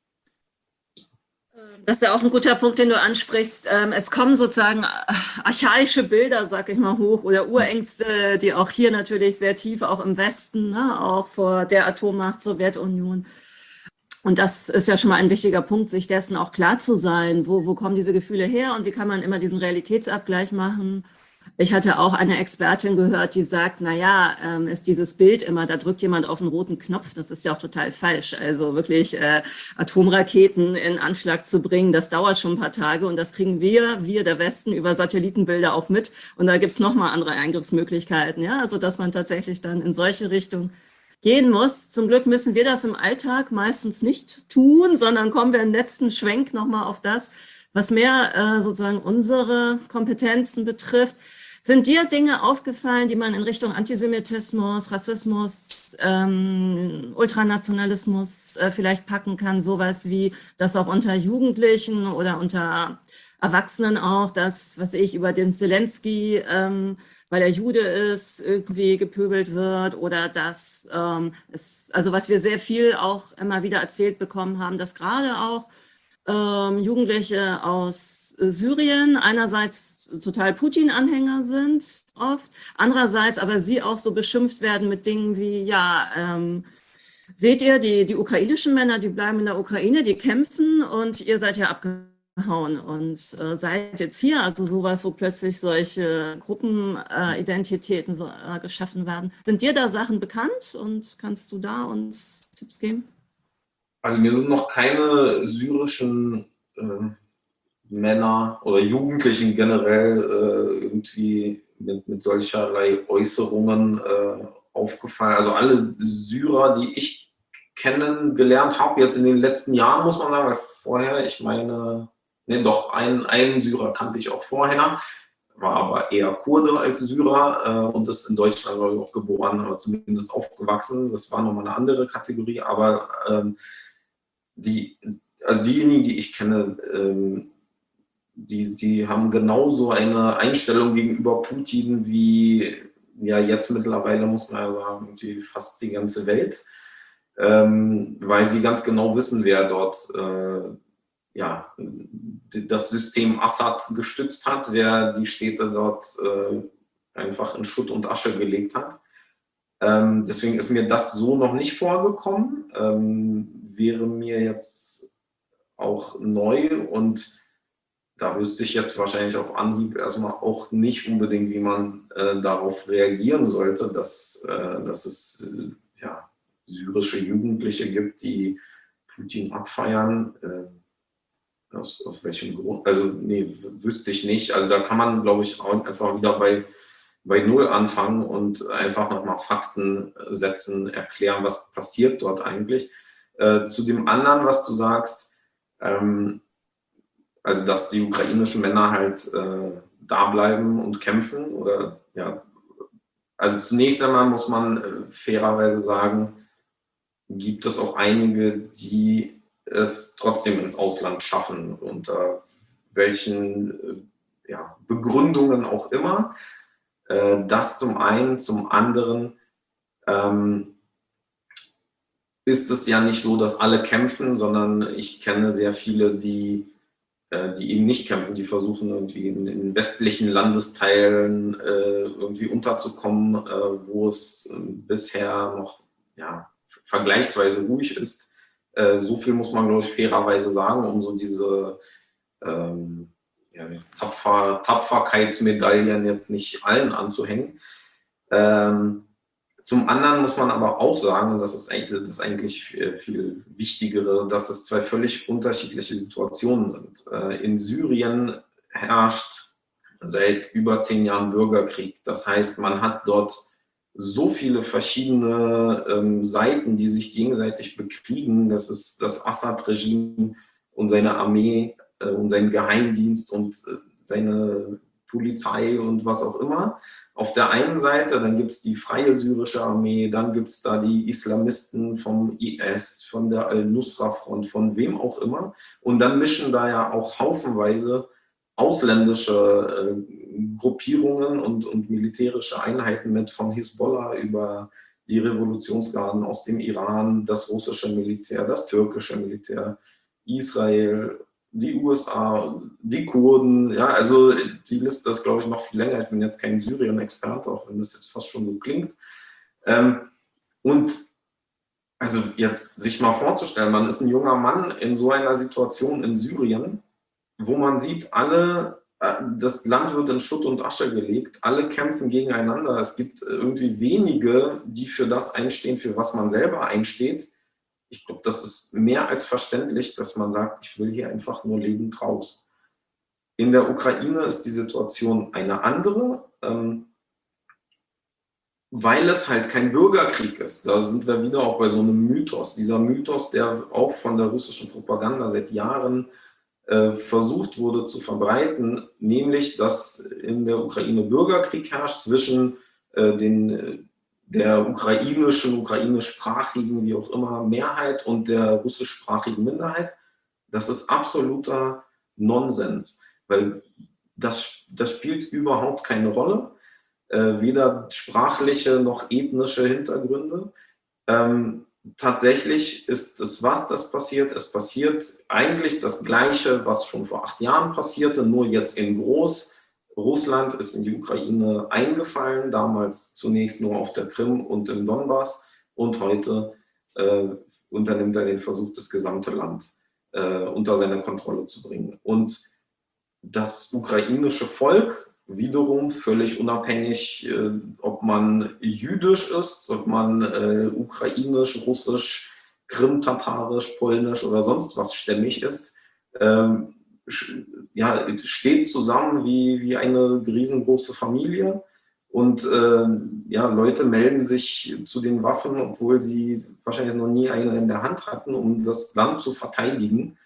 Das ist ja auch ein guter Punkt, den du ansprichst. Es kommen sozusagen archaische Bilder, sag ich mal, hoch oder Urängste, die auch hier natürlich sehr tief, auch im Westen, ne, auch vor der Atommacht Sowjetunion. Und das ist ja schon mal ein wichtiger Punkt, sich dessen auch klar zu sein. Wo, wo kommen diese Gefühle her und wie kann man immer diesen Realitätsabgleich machen? Ich hatte auch eine Expertin gehört, die sagt, na ja, ähm, ist dieses Bild immer, da drückt jemand auf einen roten Knopf, das ist ja auch total falsch. Also wirklich äh, Atomraketen in Anschlag zu bringen, das dauert schon ein paar Tage und das kriegen wir, wir der Westen, über Satellitenbilder auch mit. Und da gibt's nochmal andere Eingriffsmöglichkeiten, ja, also dass man tatsächlich dann in solche Richtungen gehen muss. Zum Glück müssen wir das im Alltag meistens nicht tun, sondern kommen wir im letzten Schwenk nochmal auf das, was mehr äh, sozusagen unsere Kompetenzen betrifft. Sind dir Dinge aufgefallen, die man in Richtung Antisemitismus, Rassismus, ähm, Ultranationalismus äh, vielleicht packen kann? Sowas wie, dass auch unter Jugendlichen oder unter Erwachsenen auch, das, was ich über den Zelensky, ähm, weil er Jude ist, irgendwie gepöbelt wird oder dass ähm, es, also was wir sehr viel auch immer wieder erzählt bekommen haben, dass gerade auch ähm, Jugendliche aus Syrien einerseits total Putin-Anhänger sind oft, andererseits aber sie auch so beschimpft werden mit Dingen wie, ja, ähm, seht ihr, die, die ukrainischen Männer, die bleiben in der Ukraine, die kämpfen und ihr seid ja abgehauen und äh, seid jetzt hier, also sowas, wo plötzlich solche Gruppenidentitäten äh, so, äh, geschaffen werden. Sind dir da Sachen bekannt und kannst du da uns Tipps geben? Also mir sind noch keine syrischen äh, Männer oder Jugendlichen generell äh, irgendwie mit, mit solcherlei Äußerungen äh, aufgefallen. Also alle Syrer, die ich kennengelernt habe, jetzt in den letzten Jahren, muss man sagen, weil vorher, ich meine, ne, doch, einen, einen Syrer kannte ich auch vorher, war aber eher Kurde als Syrer äh, und ist in Deutschland, glaube ich, auch geboren, aber zumindest aufgewachsen. Das war nochmal eine andere Kategorie, aber ähm, die, also diejenigen, die ich kenne, ähm, die, die haben genauso eine Einstellung gegenüber Putin wie ja jetzt mittlerweile, muss man ja sagen, die, fast die ganze Welt, ähm, weil sie ganz genau wissen, wer dort äh, ja, das System Assad gestützt hat, wer die Städte dort äh, einfach in Schutt und Asche gelegt hat. Ähm, deswegen ist mir das so noch nicht vorgekommen, ähm, wäre mir jetzt auch neu und da wüsste ich jetzt wahrscheinlich auf Anhieb erstmal auch nicht unbedingt, wie man äh, darauf reagieren sollte, dass, äh, dass es äh, ja, syrische Jugendliche gibt, die Putin abfeiern. Äh, aus, aus welchem Grund? Also, nee, wüsste ich nicht. Also, da kann man, glaube ich, auch einfach wieder bei, bei Null anfangen und einfach nochmal Fakten setzen, erklären, was passiert dort eigentlich. Äh, zu dem anderen, was du sagst, ähm, also dass die ukrainischen Männer halt äh, da bleiben und kämpfen oder ja, also zunächst einmal muss man äh, fairerweise sagen, gibt es auch einige, die es trotzdem ins Ausland schaffen, unter welchen äh, ja, Begründungen auch immer. Äh, das zum einen, zum anderen ähm, ist es ja nicht so, dass alle kämpfen, sondern ich kenne sehr viele, die die eben nicht kämpfen, die versuchen irgendwie in, in westlichen Landesteilen äh, irgendwie unterzukommen, äh, wo es äh, bisher noch ja, vergleichsweise ruhig ist. Äh, so viel muss man, glaube ich, fairerweise sagen, um so diese ähm, ja, Tapfer, Tapferkeitsmedaillen jetzt nicht allen anzuhängen. Ähm, Zum anderen muss man aber auch sagen, und das ist eigentlich, das ist eigentlich viel Wichtigere, dass es zwei völlig unterschiedliche Situationen sind. In Syrien herrscht seit über zehn Jahren Bürgerkrieg. Das heißt, man hat dort so viele verschiedene ähm, Seiten, die sich gegenseitig bekriegen. Das ist das Assad-Regime und seine Armee äh, und sein Geheimdienst und äh, seine Polizei und was auch immer. Auf der einen Seite, dann gibt es die Freie Syrische Armee, dann gibt es da die Islamisten vom I S, von der Al-Nusra-Front, von wem auch immer. Und dann mischen da ja auch haufenweise ausländische äh, Gruppierungen und, und militärische Einheiten mit, von Hisbollah über die Revolutionsgarden aus dem Iran, das russische Militär, das türkische Militär, Israel, die U S A, die Kurden, ja, also die Liste ist, glaube ich, noch viel länger. Ich bin jetzt kein Syrien-Experte, auch wenn das jetzt fast schon so klingt. Ähm, und also jetzt sich mal vorzustellen, man ist ein junger Mann in so einer Situation in Syrien, wo man sieht, alle, das Land wird in Schutt und Asche gelegt, alle kämpfen gegeneinander. Es gibt irgendwie wenige, die für das einstehen, für was man selber einsteht. Ich glaube, das ist mehr als verständlich, dass man sagt, ich will hier einfach nur lebend raus. In der Ukraine ist die Situation eine andere, ähm, weil es halt kein Bürgerkrieg ist. Da sind wir wieder auch bei so einem Mythos. Dieser Mythos, der auch von der russischen Propaganda seit Jahren äh, versucht wurde zu verbreiten, nämlich, dass in der Ukraine Bürgerkrieg herrscht zwischen äh, den der ukrainischen, ukrainischsprachigen, wie auch immer, Mehrheit und der russischsprachigen Minderheit. Das ist absoluter Nonsens, weil das, das spielt überhaupt keine Rolle, äh, weder sprachliche noch ethnische Hintergründe. Ähm, tatsächlich ist es, was das passiert, es passiert eigentlich das Gleiche, was schon vor acht Jahren passierte, nur jetzt in groß. Russland ist in die Ukraine eingefallen, damals zunächst nur auf der Krim und im Donbass und heute äh, unternimmt er den Versuch, das gesamte Land äh, unter seine Kontrolle zu bringen. Und das ukrainische Volk wiederum völlig unabhängig, äh, ob man jüdisch ist, ob man äh, ukrainisch, russisch, krimtatarisch, polnisch oder sonst was stämmig ist, äh, ja, steht zusammen wie, wie eine riesengroße Familie und äh, ja, Leute melden sich zu den Waffen, obwohl sie wahrscheinlich noch nie eine in der Hand hatten, um das Land zu verteidigen,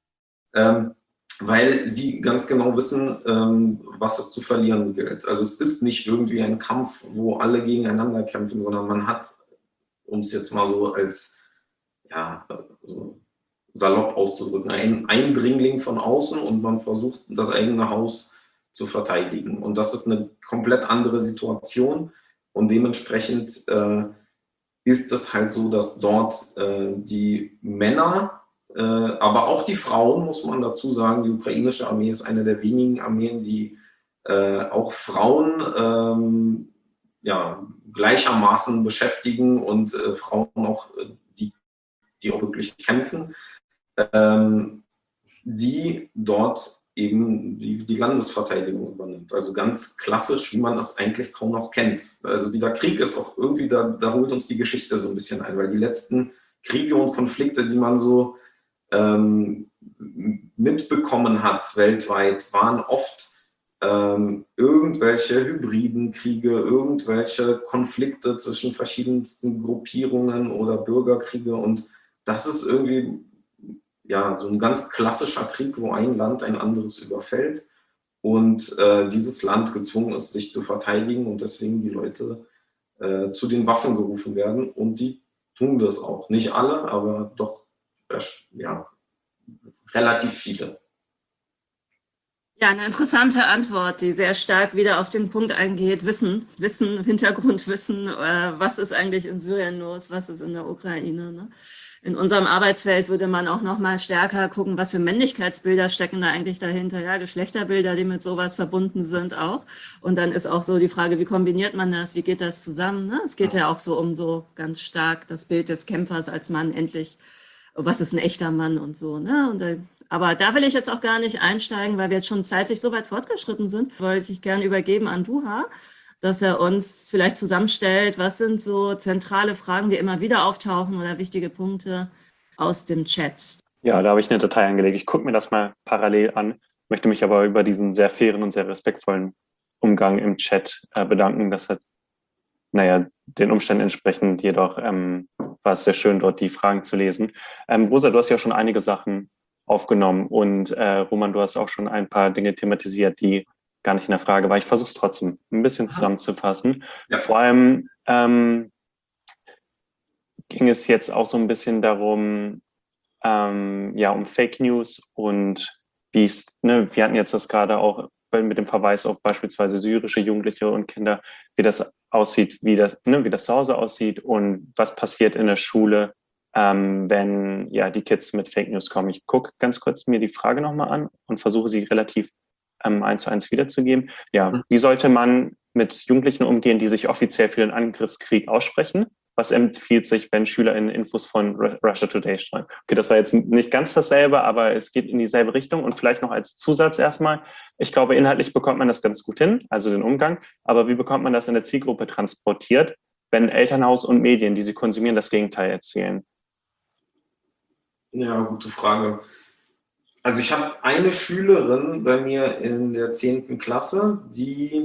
ähm, weil sie ganz genau wissen, ähm, was es zu verlieren gilt. Also es ist nicht irgendwie ein Kampf, wo alle gegeneinander kämpfen, sondern man hat, um es jetzt mal so als ja, so salopp auszudrücken, ein Eindringling von außen und man versucht, das eigene Haus zu verteidigen. Und das ist eine komplett andere Situation und dementsprechend äh, ist es halt so, dass dort äh, die Männer, äh, aber auch die Frauen, muss man dazu sagen, die ukrainische Armee ist eine der wenigen Armeen, die äh, auch Frauen ähm, ja, gleichermaßen beschäftigen und äh, Frauen auch, die, die auch wirklich kämpfen. Ähm, die dort eben die, die Landesverteidigung übernimmt. Also ganz klassisch, wie man es eigentlich kaum noch kennt. Also dieser Krieg ist auch irgendwie, da, da holt uns die Geschichte so ein bisschen ein, weil die letzten Kriege und Konflikte, die man so ähm, mitbekommen hat weltweit, waren oft ähm, irgendwelche hybriden Kriege, irgendwelche Konflikte zwischen verschiedensten Gruppierungen oder Bürgerkriege und das ist irgendwie ja, so ein ganz klassischer Krieg, wo ein Land ein anderes überfällt und äh, dieses Land gezwungen ist, sich zu verteidigen und deswegen die Leute äh, zu den Waffen gerufen werden und die tun das auch. Nicht alle, aber doch äh, ja, relativ viele. Ja, eine interessante Antwort, die sehr stark wieder auf den Punkt eingeht, Wissen, Wissen, Hintergrundwissen, äh, was ist eigentlich in Syrien los, was ist in der Ukraine, ne? In unserem Arbeitsfeld würde man auch noch mal stärker gucken, was für Männlichkeitsbilder stecken da eigentlich dahinter, ja, Geschlechterbilder, die mit sowas verbunden sind auch. Und dann ist auch so die Frage, wie kombiniert man das, wie geht das zusammen, ne? Es geht ja auch so um so ganz stark das Bild des Kämpfers als Mann, endlich, was ist ein echter Mann und so, ne? Und da, aber da will ich jetzt auch gar nicht einsteigen, weil wir jetzt schon zeitlich so weit fortgeschritten sind, wollte ich gerne übergeben an Duha, dass er uns vielleicht zusammenstellt, was sind so zentrale Fragen, die immer wieder auftauchen oder wichtige Punkte aus dem Chat. Ja, da habe ich eine Datei angelegt. Ich gucke mir das mal parallel an. möchte mich aber über diesen sehr fairen und sehr respektvollen Umgang im Chat äh, bedanken. Das hat, naja, den Umständen entsprechend jedoch ähm, war es sehr schön, dort die Fragen zu lesen. Ähm, Rosa, du hast ja schon einige Sachen aufgenommen und äh, Roman, du hast auch schon ein paar Dinge thematisiert, die gar nicht in der Frage waren. Ich versuche es trotzdem ein bisschen zusammenzufassen. Ja. Vor allem ähm, ging es jetzt auch so ein bisschen darum, ähm, ja, um Fake News und wie es, ne, wir hatten jetzt das gerade auch mit dem Verweis auf beispielsweise syrische Jugendliche und Kinder, wie das aussieht, wie das, ne, wie das zu Hause aussieht und was passiert in der Schule, ähm, wenn ja die Kids mit Fake News kommen. Ich gucke ganz kurz mir die Frage nochmal an und versuche sie relativ ähm, eins zu eins wiederzugeben. Ja, wie sollte man mit Jugendlichen umgehen, die sich offiziell für den Angriffskrieg aussprechen? Was empfiehlt sich, wenn SchülerInnen Infos von Russia Today streuen? Okay, das war jetzt nicht ganz dasselbe, aber es geht in dieselbe Richtung. Und vielleicht noch als Zusatz erstmal, ich glaube, inhaltlich bekommt man das ganz gut hin, also den Umgang. Aber wie bekommt man das in der Zielgruppe transportiert, wenn Elternhaus und Medien, die sie konsumieren, das Gegenteil erzählen? Ja, gute Frage. Also ich habe eine Schülerin bei mir in der zehnten Klasse, die,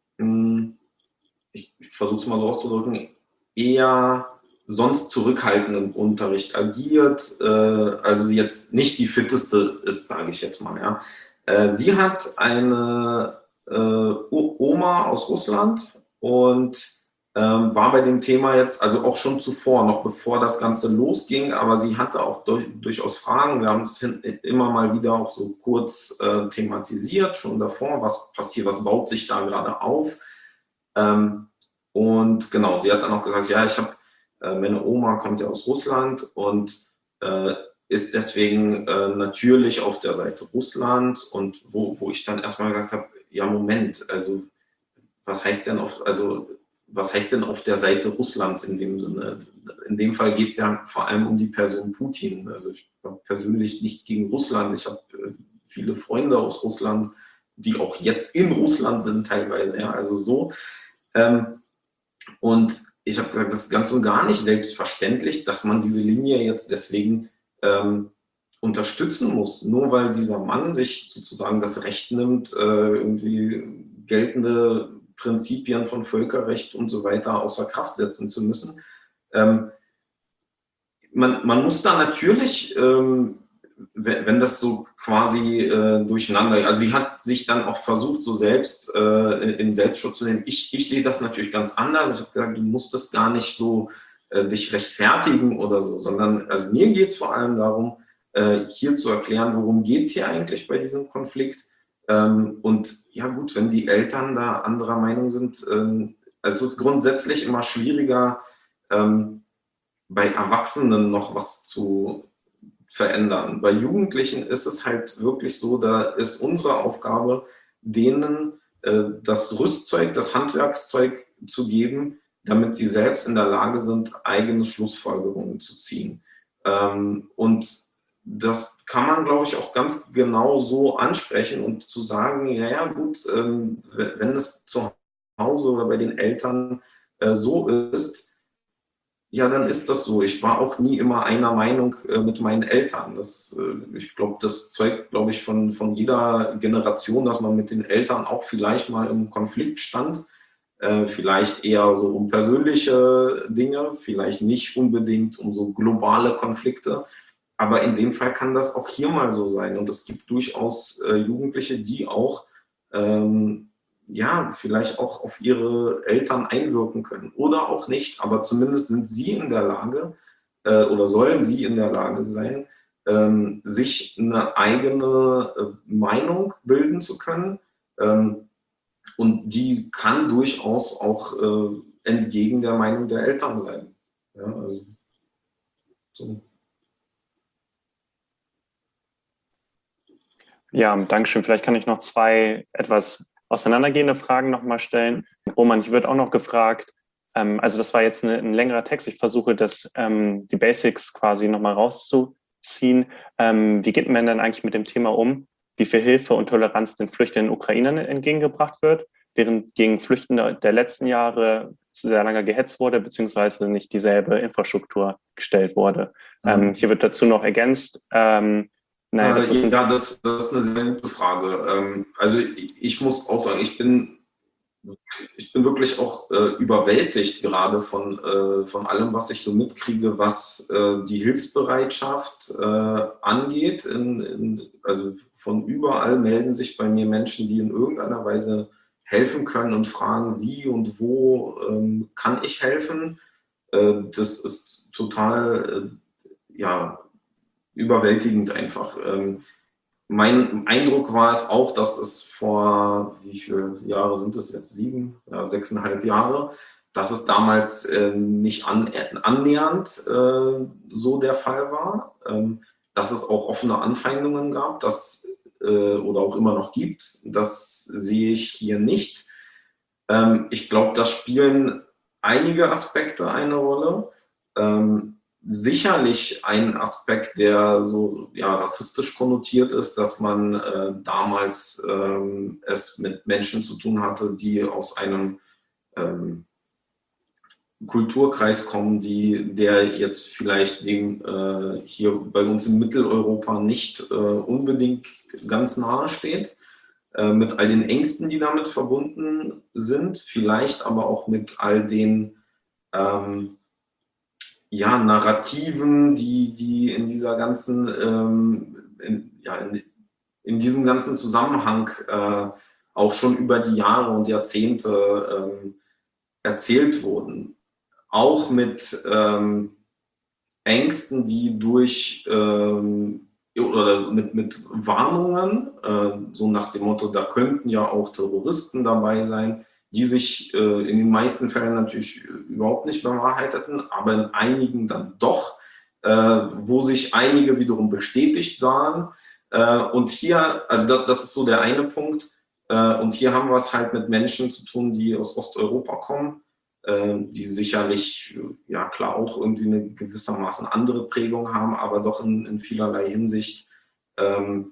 ich versuche es mal so auszudrücken, eher sonst zurückhaltend im Unterricht agiert, äh, also jetzt nicht die fitteste ist, sage ich jetzt mal. Ja. Äh, sie hat eine äh, Oma aus Russland und ähm, war bei dem Thema jetzt, also auch schon zuvor, noch bevor das Ganze losging, aber sie hatte auch durch, durchaus Fragen. Wir haben es immer mal wieder auch so kurz äh, thematisiert, schon davor, was passiert, was baut sich da gerade auf. Ähm, und genau, sie hat dann auch gesagt, ja, ich habe, äh, meine Oma kommt ja aus Russland und äh, ist deswegen äh, natürlich auf der Seite Russland und wo, wo ich dann erstmal gesagt habe, ja, Moment, also was heißt denn auf, also was heißt denn auf der Seite Russlands in dem Sinne? In dem Fall geht es ja vor allem um die Person Putin. Also ich bin persönlich nicht gegen Russland. Ich habe äh, viele Freunde aus Russland, die auch jetzt in Russland sind teilweise, ja, also so. Ähm, und ich habe gesagt, das ist ganz und gar nicht selbstverständlich, dass man diese Linie jetzt deswegen ähm, unterstützen muss, nur weil dieser Mann sich sozusagen das Recht nimmt, äh, irgendwie geltende Prinzipien von Völkerrecht und so weiter außer Kraft setzen zu müssen. Ähm, man, man muss da natürlich, ähm, wenn, wenn das so quasi äh, durcheinander, also sie hat sich dann auch versucht, so selbst äh, in Selbstschutz zu nehmen. Ich, ich sehe das natürlich ganz anders. Ich habe gesagt, du musst das gar nicht so äh, dich rechtfertigen oder so, sondern also mir geht es vor allem darum, äh, hier zu erklären, worum geht es hier eigentlich bei diesem Konflikt. Ähm, und ja gut, wenn die Eltern da anderer Meinung sind, ähm, also es ist grundsätzlich immer schwieriger, ähm, bei Erwachsenen noch was zu verändern. Bei Jugendlichen ist es halt wirklich so, da ist unsere Aufgabe, denen äh, das Rüstzeug, das Handwerkszeug zu geben, damit sie selbst in der Lage sind, eigene Schlussfolgerungen zu ziehen. Ähm, und das kann man, glaube ich, auch ganz genau so ansprechen und zu sagen, ja, ja, gut, ähm, wenn es zu Hause oder bei den Eltern äh, so ist, ja, dann ist das so. Ich war auch nie immer einer Meinung äh, mit meinen Eltern. Das, äh, ich glaube, das zeugt, glaube ich, von, von jeder Generation, dass man mit den Eltern auch vielleicht mal im Konflikt stand. Äh, vielleicht eher so um persönliche Dinge, vielleicht nicht unbedingt um so globale Konflikte. Aber in dem Fall kann das auch hier mal so sein. Und es gibt durchaus äh, Jugendliche, die auch ähm, ja, vielleicht auch auf ihre Eltern einwirken können oder auch nicht, aber zumindest sind sie in der Lage äh, oder sollen sie in der Lage sein, ähm, sich eine eigene äh, Meinung bilden zu können ähm, und die kann durchaus auch äh, entgegen der Meinung der Eltern sein. Ja, also, so. Ja, Dankeschön. Vielleicht kann ich noch zwei etwas auseinandergehende Fragen nochmal stellen. Roman, ich würde auch noch gefragt, ähm, also das war jetzt eine, ein längerer Text, ich versuche das, ähm, die Basics quasi nochmal rauszuziehen. Ähm, wie geht man denn eigentlich mit dem Thema um, wie viel Hilfe und Toleranz den flüchtenden Ukrainern entgegengebracht wird, während gegen Flüchtende der letzten Jahre sehr lange gehetzt wurde, beziehungsweise nicht dieselbe Infrastruktur gestellt wurde. Mhm. Ähm, hier wird dazu noch ergänzt, ähm, Nein, das ist ja, das, das ist eine sehr gute Frage. Ähm, also ich, ich muss auch sagen, ich bin, ich bin wirklich auch äh, überwältigt gerade von, äh, von allem, was ich so mitkriege, was äh, die Hilfsbereitschaft äh, angeht. In, in, also von überall melden sich bei mir Menschen, die in irgendeiner Weise helfen können und fragen, wie und wo ähm, kann ich helfen. Äh, das ist total, äh, ja, überwältigend einfach. Ähm, mein Eindruck war es auch, dass es vor, wie viele Jahre sind es jetzt? Sieben, ja, sechseinhalb Jahre, dass es damals äh, nicht an, annähernd äh, so der Fall war, ähm, dass es auch offene Anfeindungen gab, dass, äh, oder auch immer noch gibt. Das sehe ich hier nicht. Ähm, ich glaube, da spielen einige Aspekte eine Rolle. Ähm, Sicherlich ein Aspekt, der so ja, rassistisch konnotiert ist, dass man äh, damals ähm, es mit Menschen zu tun hatte, die aus einem ähm, Kulturkreis kommen, die, der jetzt vielleicht dem äh, hier bei uns in Mitteleuropa nicht äh, unbedingt ganz nahe steht, äh, mit all den Ängsten, die damit verbunden sind, vielleicht aber auch mit all den ähm, ja, Narrativen, die, die in dieser ganzen, ähm, in, ja, in, in diesem ganzen Zusammenhang äh, auch schon über die Jahre und Jahrzehnte ähm, erzählt wurden. Auch mit ähm, Ängsten, die durch ähm, oder mit, mit Warnungen, äh, so nach dem Motto, da könnten ja auch Terroristen dabei sein, die sich äh, in den meisten Fällen natürlich überhaupt nicht bewahrheiteten, aber in einigen dann doch, äh, wo sich einige wiederum bestätigt sahen. Äh, und hier, also das, das ist so der eine Punkt, äh, und hier haben wir es halt mit Menschen zu tun, die aus Osteuropa kommen, äh, die sicherlich, ja klar, auch irgendwie eine gewissermaßen andere Prägung haben, aber doch in, in vielerlei Hinsicht ähm,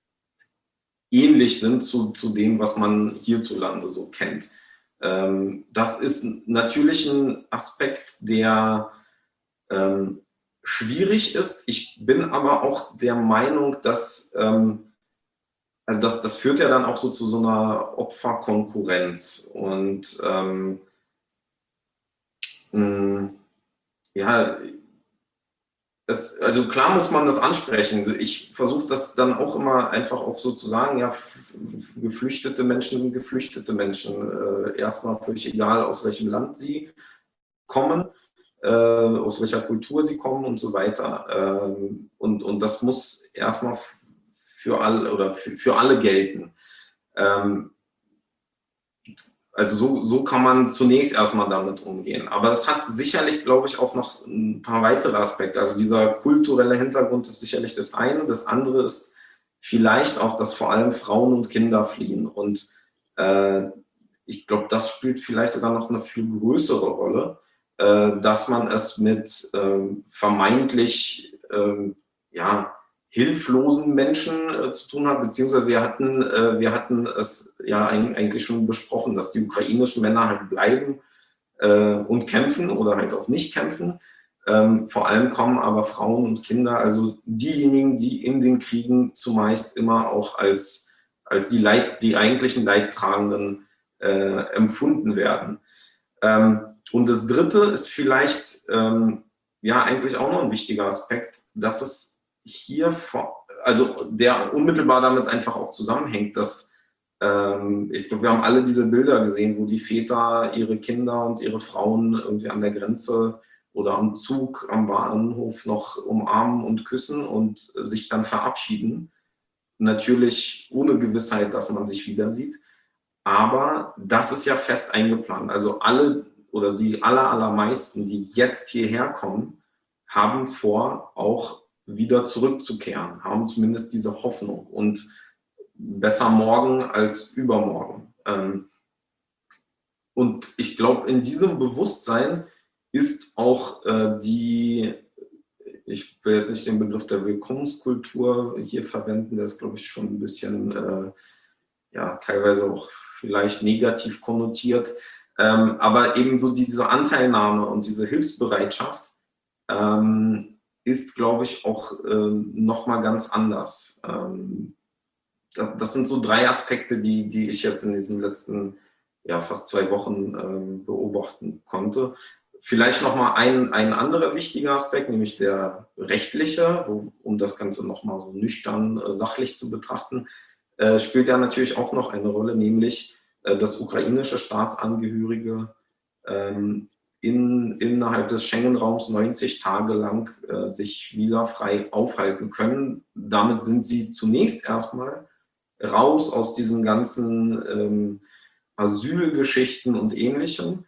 ähnlich sind zu, zu dem, was man hierzulande so kennt. Ähm, das ist natürlich ein Aspekt, der ähm, schwierig ist. Ich bin aber auch der Meinung, dass, ähm, also das, das führt ja dann auch so zu so einer Opferkonkurrenz. Und ähm, mh, ja, Das, also klar muss man das ansprechen. Ich versuche das dann auch immer einfach auch so zu sagen, ja, geflüchtete Menschen sind geflüchtete Menschen. Äh, erstmal völlig egal, aus welchem Land sie kommen, äh, aus welcher Kultur sie kommen und so weiter. Ähm, und, und das muss erstmal für alle oder für, für alle gelten. Ähm, Also so, so kann man zunächst erstmal damit umgehen. Aber es hat sicherlich, glaube ich, auch noch ein paar weitere Aspekte. Also dieser kulturelle Hintergrund ist sicherlich das eine. Das andere ist vielleicht auch, dass vor allem Frauen und Kinder fliehen. Und äh, ich glaube, das spielt vielleicht sogar noch eine viel größere Rolle, äh, dass man es mit äh, vermeintlich, äh, ja, hilflosen Menschen äh, zu tun hat, beziehungsweise wir hatten, äh, wir hatten es ja eigentlich schon besprochen, dass die ukrainischen Männer halt bleiben äh, und kämpfen oder halt auch nicht kämpfen. Ähm, vor allem kommen aber Frauen und Kinder, also diejenigen, die in den Kriegen zumeist immer auch als, als die, Leid, die eigentlichen Leidtragenden äh, empfunden werden. Ähm, und das Dritte ist vielleicht ähm, ja eigentlich auch noch ein wichtiger Aspekt, dass es hier, vor, also der unmittelbar damit einfach auch zusammenhängt, dass ähm, ich glaube, wir haben alle diese Bilder gesehen, wo die Väter ihre Kinder und ihre Frauen irgendwie an der Grenze oder am Zug, am Bahnhof noch umarmen und küssen und sich dann verabschieden. Natürlich ohne Gewissheit, dass man sich wieder sieht. Aber das ist ja fest eingeplant. Also alle oder die aller, allermeisten, die jetzt hierher kommen, haben vor, auch wieder zurückzukehren, haben zumindest diese Hoffnung und besser morgen als übermorgen. Und ich glaube, in diesem Bewusstsein ist auch die, ich will jetzt nicht den Begriff der Willkommenskultur hier verwenden, der ist, glaube ich, schon ein bisschen, ja, teilweise auch vielleicht negativ konnotiert, aber eben so diese Anteilnahme und diese Hilfsbereitschaft ist, glaube ich, auch äh, nochmal ganz anders. Ähm, das, das sind so drei Aspekte, die, die ich jetzt in diesen letzten ja, fast zwei Wochen ähm, beobachten konnte. Vielleicht nochmal ein, ein anderer wichtiger Aspekt, nämlich der rechtliche, wo, um das Ganze nochmal so nüchtern, äh, sachlich zu betrachten, äh, spielt ja natürlich auch noch eine Rolle, nämlich äh, dass ukrainische Staatsangehörige ähm, in, innerhalb des Schengen-Raums neunzig Tage lang äh, sich visafrei aufhalten können. Damit sind sie zunächst erstmal raus aus diesen ganzen ähm, Asylgeschichten und Ähnlichem.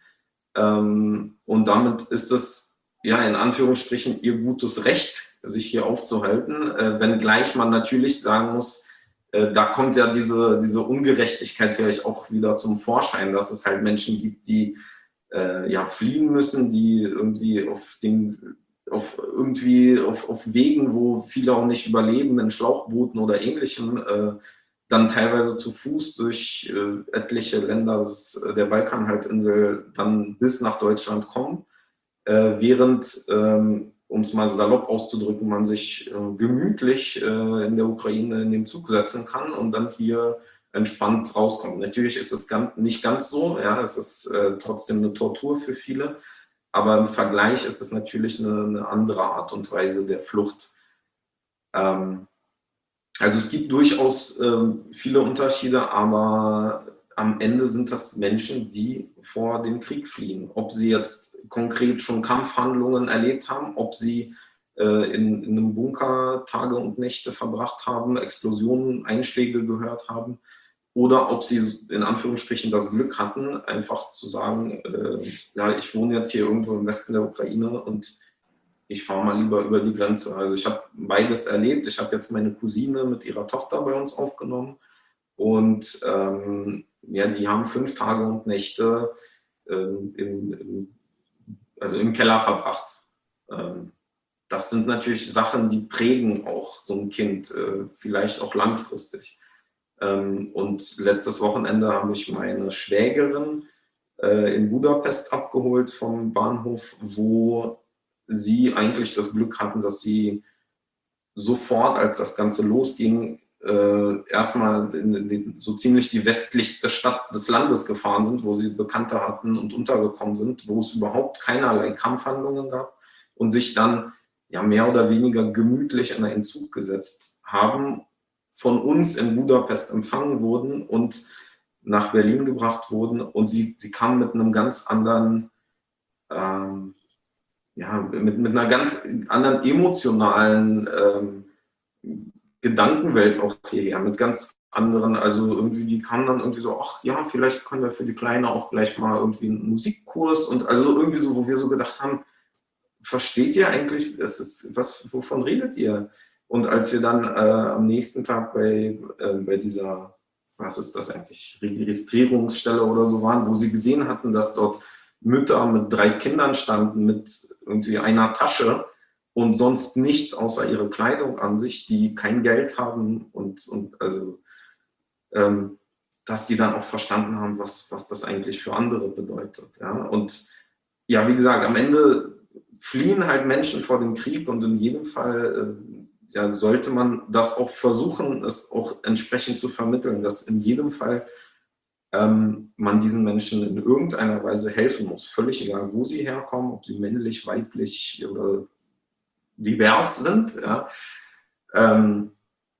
Ähm, und damit ist es ja in Anführungsstrichen ihr gutes Recht, sich hier aufzuhalten, äh, wenngleich man natürlich sagen muss, äh, da kommt ja diese, diese Ungerechtigkeit vielleicht auch wieder zum Vorschein, dass es halt Menschen gibt, die äh, ja, fliehen müssen, die irgendwie auf den auf irgendwie auf, auf Wegen, wo viele auch nicht überleben, in Schlauchbooten oder Ähnlichem, äh, dann teilweise zu Fuß durch äh, etliche Länder des, der Balkanhalbinsel dann bis nach Deutschland kommen, äh, während, ähm, um es mal salopp auszudrücken, man sich äh, gemütlich äh, in der Ukraine in den Zug setzen kann und dann hier entspannt rauskommt. Natürlich ist es ganz, nicht ganz so, ja, es ist äh, trotzdem eine Tortur für viele, aber im Vergleich ist es natürlich eine, eine andere Art und Weise der Flucht. Ähm, Also es gibt durchaus ähm, viele Unterschiede, aber am Ende sind das Menschen, die vor dem Krieg fliehen. Ob sie jetzt konkret schon Kampfhandlungen erlebt haben, ob sie äh, in, in einem Bunker Tage und Nächte verbracht haben, Explosionen, Einschläge gehört haben, oder ob sie in Anführungsstrichen das Glück hatten, einfach zu sagen, äh, ja, ich wohne jetzt hier irgendwo im Westen der Ukraine und ich fahre mal lieber über die Grenze. Also ich habe beides erlebt. Ich habe jetzt meine Cousine mit ihrer Tochter bei uns aufgenommen und ähm, ja, die haben fünf Tage und Nächte ähm, im, im, also im Keller verbracht. Ähm, das sind natürlich Sachen, die prägen auch so ein Kind, äh, vielleicht auch langfristig. Ähm, und letztes Wochenende habe ich meine Schwägerin äh, in Budapest abgeholt vom Bahnhof, wo sie eigentlich das Glück hatten, dass sie sofort, als das Ganze losging, äh, erstmal in, in so ziemlich die westlichste Stadt des Landes gefahren sind, wo sie Bekannte hatten und untergekommen sind, wo es überhaupt keinerlei Kampfhandlungen gab und sich dann ja mehr oder weniger gemütlich in einen Zug gesetzt haben, von uns in Budapest empfangen wurden und nach Berlin gebracht wurden und sie, sie kamen mit einem ganz anderen ähm, ja, mit, mit einer ganz anderen emotionalen ähm, Gedankenwelt auch hierher, mit ganz anderen, also irgendwie, die kamen dann irgendwie so, ach ja, vielleicht können wir für die Kleine auch gleich mal irgendwie einen Musikkurs und also irgendwie so, wo wir so gedacht haben, versteht ihr eigentlich, es ist, was, wovon redet ihr? Und als wir dann äh, am nächsten Tag bei, äh, bei dieser, was ist das eigentlich, Registrierungsstelle oder so waren, wo sie gesehen hatten, dass dort Mütter mit drei Kindern standen, mit irgendwie einer Tasche und sonst nichts außer ihre Kleidung an sich, die kein Geld haben und, und also, ähm, dass sie dann auch verstanden haben, was, was das eigentlich für andere bedeutet. Ja? Und ja, wie gesagt, am Ende fliehen halt Menschen vor dem Krieg und in jedem Fall äh, ja, sollte man das auch versuchen, es auch entsprechend zu vermitteln, dass in jedem Fall ähm, man diesen Menschen in irgendeiner Weise helfen muss. Völlig egal, wo sie herkommen, ob sie männlich, weiblich oder divers sind. Ja. Ähm,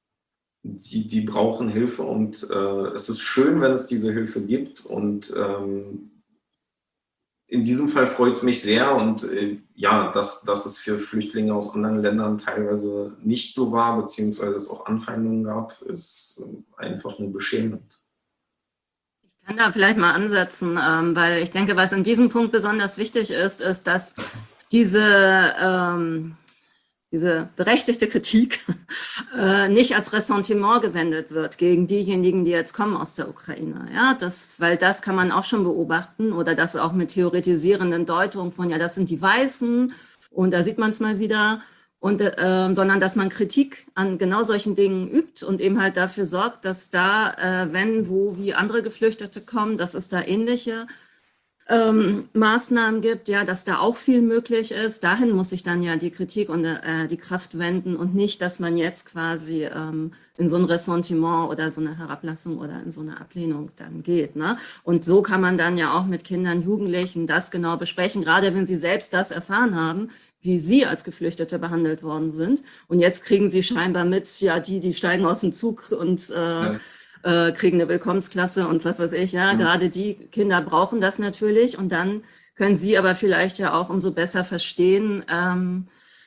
die, die brauchen Hilfe und äh, es ist schön, wenn es diese Hilfe gibt und ähm, in diesem Fall freut es mich sehr und äh, ja, dass, dass es für Flüchtlinge aus anderen Ländern teilweise nicht so war, beziehungsweise es auch Anfeindungen gab, ist äh, einfach nur beschämend. Ich kann da vielleicht mal ansetzen, ähm, weil ich denke, was in diesem Punkt besonders wichtig ist, ist, dass diese, ähm, diese berechtigte Kritik äh, nicht als Ressentiment gewendet wird gegen diejenigen, die jetzt kommen aus der Ukraine. Ja, das, weil das kann man auch schon beobachten oder das auch mit theoretisierenden Deutungen von, ja, das sind die Weißen und da sieht man es mal wieder, und, äh, sondern dass man Kritik an genau solchen Dingen übt und eben halt dafür sorgt, dass da, äh, wenn, wo, wie andere Geflüchtete kommen, dass es da ähnliche ähm, Maßnahmen gibt, ja, dass da auch viel möglich ist. Dahin muss sich dann ja die Kritik und äh, die Kraft wenden und nicht, dass man jetzt quasi ähm, in so ein Ressentiment oder so eine Herablassung oder in so eine Ablehnung dann geht. Ne? Und so kann man dann ja auch mit Kindern, Jugendlichen das genau besprechen, gerade wenn sie selbst das erfahren haben, wie sie als Geflüchtete behandelt worden sind. Und jetzt kriegen sie scheinbar mit, ja, die, die steigen aus dem Zug und äh, ja. äh, kriegen eine Willkommensklasse und was weiß ich. Ja, mhm. Gerade die Kinder brauchen das natürlich. Und dann können sie aber vielleicht ja auch umso besser verstehen, ähm,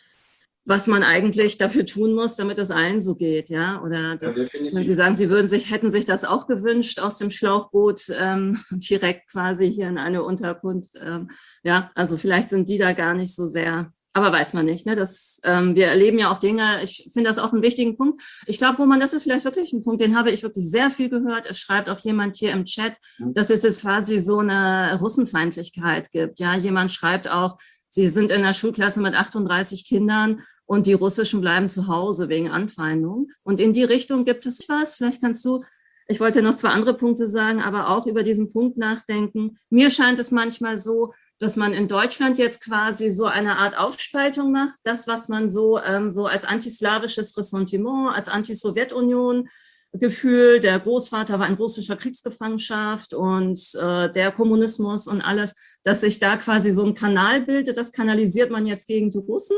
was man eigentlich dafür tun muss, damit es allen so geht, ja. Oder das, ja, wenn Sie sagen, Sie würden sich, hätten sich das auch gewünscht, aus dem Schlauchboot ähm, direkt quasi hier in eine Unterkunft. Ähm, ja, also vielleicht sind die da gar nicht so sehr, aber weiß man nicht. Ne? Das, ähm, wir erleben ja auch Dinge, ich finde das auch einen wichtigen Punkt. Ich glaube, Roman, das ist vielleicht wirklich ein Punkt, den habe ich wirklich sehr viel gehört. Es schreibt auch jemand hier im Chat, dass es jetzt quasi so eine Russenfeindlichkeit gibt. Ja, jemand schreibt auch, Sie sind in einer Schulklasse mit achtunddreißig Kindern und die Russischen bleiben zu Hause wegen Anfeindung. Und in die Richtung gibt es was. Vielleicht kannst du, ich wollte noch zwei andere Punkte sagen, aber auch über diesen Punkt nachdenken. Mir scheint es manchmal so, dass man in Deutschland jetzt quasi so eine Art Aufspaltung macht. Das, was man so, ähm, so als antislawisches Ressentiment, als Anti-Sowjetunion Gefühl, der Großvater war in russischer Kriegsgefangenschaft und äh, der Kommunismus und alles, dass sich da quasi so ein Kanal bildet, das kanalisiert man jetzt gegen die Russen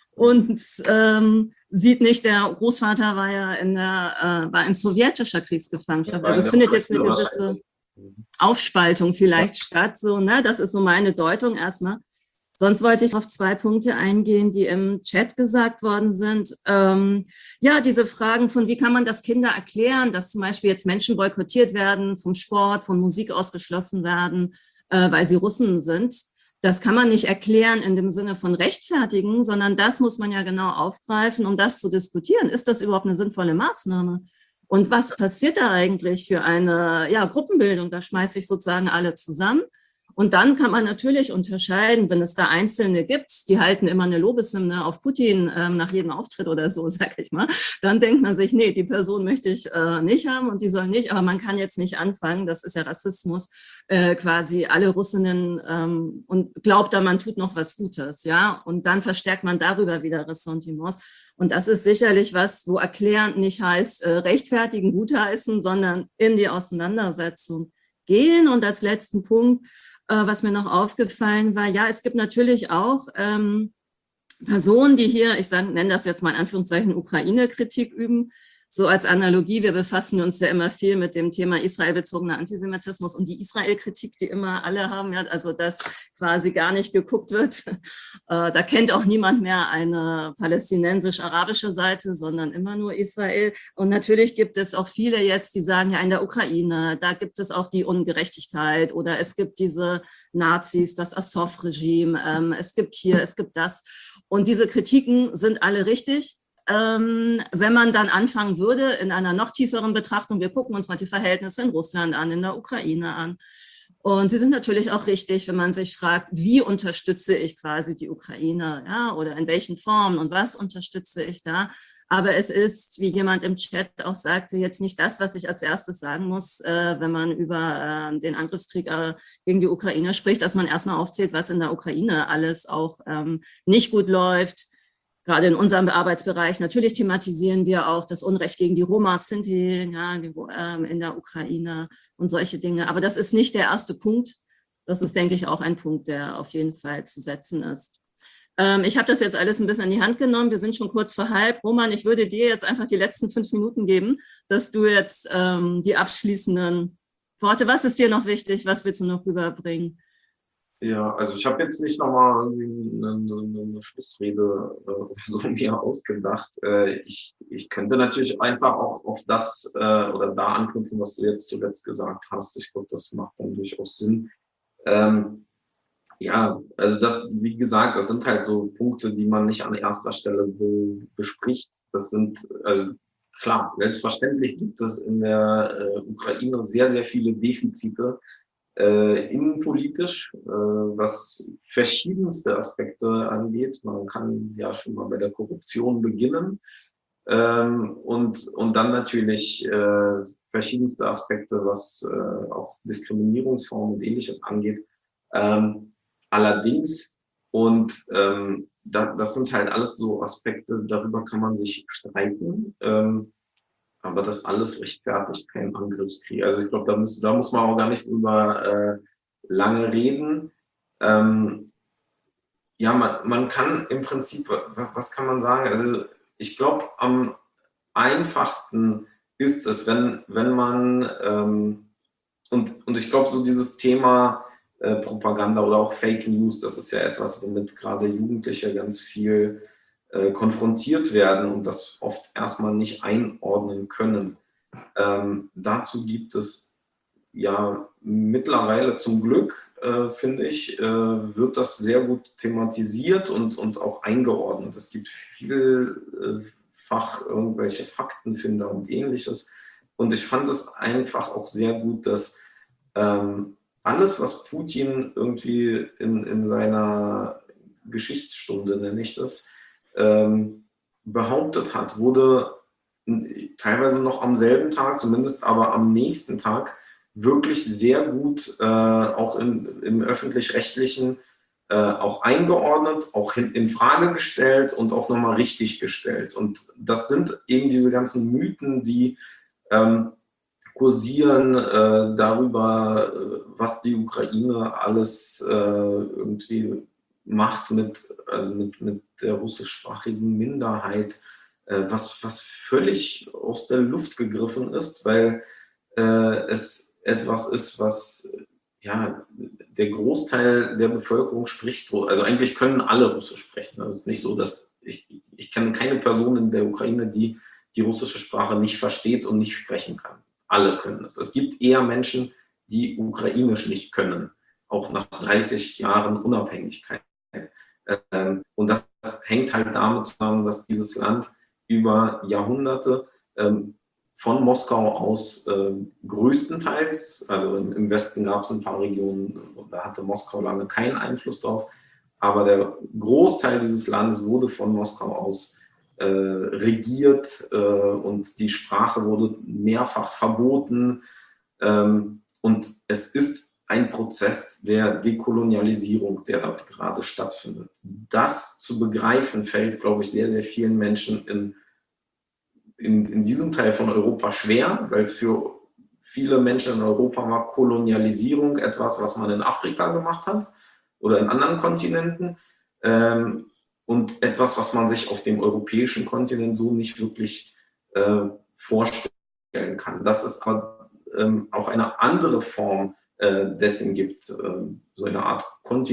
und ähm, sieht nicht, der Großvater war ja in der, äh, war in sowjetischer Kriegsgefangenschaft. Also es findet jetzt eine gewisse Aufspaltung vielleicht ja. statt, so, ne? Das ist so meine Deutung erstmal. Sonst wollte ich auf zwei Punkte eingehen, die im Chat gesagt worden sind. Ähm, ja, diese Fragen von, wie kann man das Kinder erklären, dass zum Beispiel jetzt Menschen boykottiert werden, vom Sport, von Musik ausgeschlossen werden, äh, weil sie Russen sind. Das kann man nicht erklären in dem Sinne von rechtfertigen, sondern das muss man ja genau aufgreifen, um das zu diskutieren. Ist das überhaupt eine sinnvolle Maßnahme? Und was passiert da eigentlich für eine ja, Gruppenbildung? Da schmeiße ich sozusagen alle zusammen. Und dann kann man natürlich unterscheiden, wenn es da Einzelne gibt, die halten immer eine Lobeshymne auf Putin ähm, nach jedem Auftritt oder so, sag ich mal, dann denkt man sich, nee, die Person möchte ich äh, nicht haben und die soll nicht, aber man kann jetzt nicht anfangen, das ist ja Rassismus, äh, quasi alle Russinnen ähm, und glaubt dann, man tut noch was Gutes, ja, und dann verstärkt man darüber wieder Ressentiments. Und das ist sicherlich was, wo erklärend nicht heißt, äh, rechtfertigen, gutheißen, sondern in die Auseinandersetzung gehen. Und als letzten Punkt, was mir noch aufgefallen war, ja, es gibt natürlich auch ähm, Personen, die hier, ich sage, nenne das jetzt mal in Anführungszeichen Ukraine-Kritik üben, so als Analogie, wir befassen uns ja immer viel mit dem Thema israelbezogener Antisemitismus und die Israel-Kritik, die immer alle haben, ja, also dass quasi gar nicht geguckt wird. Äh, da kennt auch niemand mehr eine palästinensisch-arabische Seite, sondern immer nur Israel. Und natürlich gibt es auch viele jetzt, die sagen, ja, in der Ukraine, da gibt es auch die Ungerechtigkeit oder es gibt diese Nazis, das Assov-Regime, ähm, es gibt hier, es gibt das. Und diese Kritiken sind alle richtig. Ähm, wenn man dann anfangen würde in einer noch tieferen Betrachtung, wir gucken uns mal die Verhältnisse in Russland an, in der Ukraine an. Und sie sind natürlich auch richtig, wenn man sich fragt, wie unterstütze ich quasi die Ukraine, ja, oder in welchen Formen und was unterstütze ich da. Aber es ist, wie jemand im Chat auch sagte, jetzt nicht das, was ich als erstes sagen muss, äh, wenn man über äh, den Angriffskrieg äh, gegen die Ukraine spricht, dass man erstmal aufzählt, was in der Ukraine alles auch ähm, nicht gut läuft. Gerade in unserem Arbeitsbereich, natürlich thematisieren wir auch das Unrecht gegen die Roma, Sinti, ja, die, ähm, in der Ukraine und solche Dinge. Aber das ist nicht der erste Punkt. Das ist, denke ich, auch ein Punkt, der auf jeden Fall zu setzen ist. Ähm, ich habe das jetzt alles ein bisschen in die Hand genommen. Wir sind schon kurz vor halb. Roman, ich würde dir jetzt einfach die letzten fünf Minuten geben, dass du jetzt ähm, die abschließenden Worte, was ist dir noch wichtig, was willst du noch rüberbringen? Ja, also ich habe jetzt nicht nochmal eine, eine, eine Schlussrede äh, so mir ausgedacht. Äh, ich, ich könnte natürlich einfach auch auf das äh, oder da anknüpfen, was du jetzt zuletzt gesagt hast. Ich glaube, das macht dann durchaus Sinn. Ähm, ja, also das, wie gesagt, das sind halt so Punkte, die man nicht an erster Stelle be- bespricht. Das sind, also klar, selbstverständlich gibt es in der äh, Ukraine sehr, sehr viele Defizite, Äh, innenpolitisch, äh, was verschiedenste Aspekte angeht. Man kann ja schon mal bei der Korruption beginnen ähm, und, und dann natürlich äh, verschiedenste Aspekte, was äh, auch Diskriminierungsformen und Ähnliches angeht. Ähm, allerdings, und ähm, da, das sind halt alles so Aspekte, darüber kann man sich streiten, ähm, aber das alles rechtfertigt keinen Angriffskrieg. Also ich glaube, da muss, da muss man auch gar nicht drüber äh, lange reden. Ähm, ja, man, man kann im Prinzip, was kann man sagen? Also ich glaube, am einfachsten ist es, wenn, wenn man, ähm, und, und ich glaube, so dieses Thema äh, Propaganda oder auch Fake News, das ist ja etwas, womit gerade Jugendliche ganz viel äh, konfrontiert werden und das oft erstmal nicht einordnen können. Ähm, dazu gibt es ja mittlerweile zum Glück, äh, finde ich, äh, wird das sehr gut thematisiert und, und auch eingeordnet. Es gibt vielfach irgendwelche Faktenfinder und ähnliches. Und ich fand es einfach auch sehr gut, dass ähm, alles, was Putin irgendwie in, in seiner Geschichtsstunde, nenne ich das, ähm, behauptet hat, wurde teilweise noch am selben Tag, zumindest aber am nächsten Tag, wirklich sehr gut äh, auch in, im öffentlich-rechtlichen äh, auch eingeordnet, auch in, in Frage gestellt und auch nochmal richtig gestellt. Und das sind eben diese ganzen Mythen, die ähm, kursieren äh, darüber, was die Ukraine alles äh, irgendwie macht mit, also mit, mit der russischsprachigen Minderheit, äh, was, was völlig aus der Luft gegriffen ist, weil äh, es etwas ist, was ja der Großteil der Bevölkerung spricht. Also eigentlich können alle Russisch sprechen. Es ist nicht so, dass ich, ich kenne keine Person in der Ukraine, die die russische Sprache nicht versteht und nicht sprechen kann. Alle können es. Es gibt eher Menschen, die Ukrainisch nicht können, auch nach dreißig Jahren Unabhängigkeit. Ähm, und das, das hängt halt damit zusammen, dass dieses Land über Jahrhunderte ähm, von Moskau aus äh, größtenteils, also im, im Westen gab es ein paar Regionen, da hatte Moskau lange keinen Einfluss drauf, aber der Großteil dieses Landes wurde von Moskau aus äh, regiert äh, und die Sprache wurde mehrfach verboten. Ähm, und es ist ein Prozess der Dekolonialisierung, der dort gerade stattfindet. Das zu begreifen, fällt, glaube ich, sehr, sehr vielen Menschen in In, in diesem Teil von Europa schwer, weil für viele Menschen in Europa war Kolonialisierung etwas, was man in Afrika gemacht hat oder in anderen Kontinenten ähm, und etwas, was man sich auf dem europäischen Kontinent so nicht wirklich äh, vorstellen kann. Dass es aber ähm, auch eine andere Form äh, dessen gibt, äh, so eine Art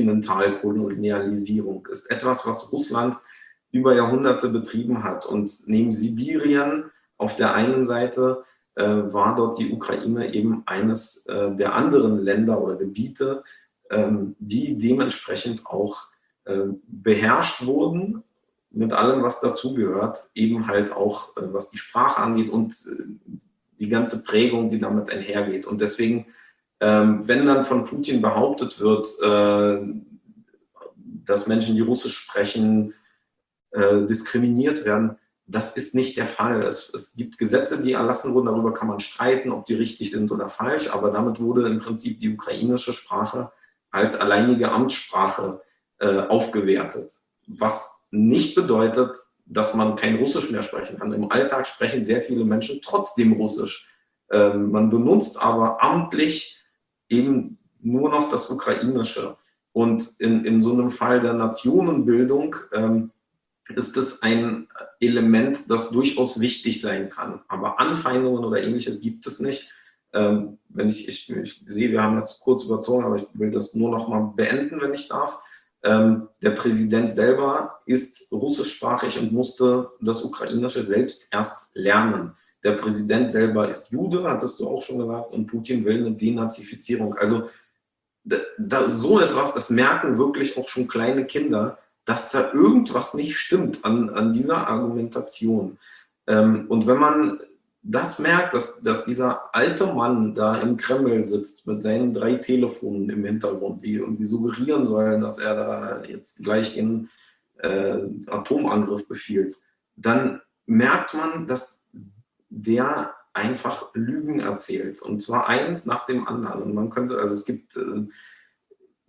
Kontinentalkolonialisierung, ist etwas, was Russland über Jahrhunderte betrieben hat. Und neben Sibirien auf der einen Seite äh, war dort die Ukraine eben eines äh, der anderen Länder oder Gebiete, ähm, die dementsprechend auch äh, beherrscht wurden, mit allem, was dazugehört, eben halt auch, äh, was die Sprache angeht und äh, die ganze Prägung, die damit einhergeht. Und deswegen, ähm, wenn dann von Putin behauptet wird, äh, dass Menschen, die Russisch sprechen, diskriminiert werden. Das ist nicht der Fall. Es, es gibt Gesetze, die erlassen wurden, darüber kann man streiten, ob die richtig sind oder falsch, aber damit wurde im Prinzip die ukrainische Sprache als alleinige Amtssprache äh, aufgewertet. Was nicht bedeutet, dass man kein Russisch mehr sprechen kann. Im Alltag sprechen sehr viele Menschen trotzdem Russisch. Ähm, man benutzt aber amtlich eben nur noch das Ukrainische. Und in, in so einem Fall der Nationenbildung ähm, ist es ein Element, das durchaus wichtig sein kann. Aber Anfeindungen oder ähnliches gibt es nicht. Ähm, wenn ich, ich, ich sehe, wir haben jetzt kurz überzogen, aber ich will das nur noch mal beenden, wenn ich darf. Ähm, der Präsident selber ist russischsprachig und musste das Ukrainische selbst erst lernen. Der Präsident selber ist Jude, hattest du auch schon gesagt, und Putin will eine Denazifizierung. Also da, da, so etwas, das merken wirklich auch schon kleine Kinder, dass da irgendwas nicht stimmt an, an dieser Argumentation. Ähm, und wenn man das merkt, dass, dass dieser alte Mann da im Kreml sitzt mit seinen drei Telefonen im Hintergrund, die irgendwie suggerieren sollen, dass er da jetzt gleich einen äh, Atomangriff befiehlt, dann merkt man, dass der einfach Lügen erzählt. Und zwar eins nach dem anderen. Und man könnte, also es gibt äh,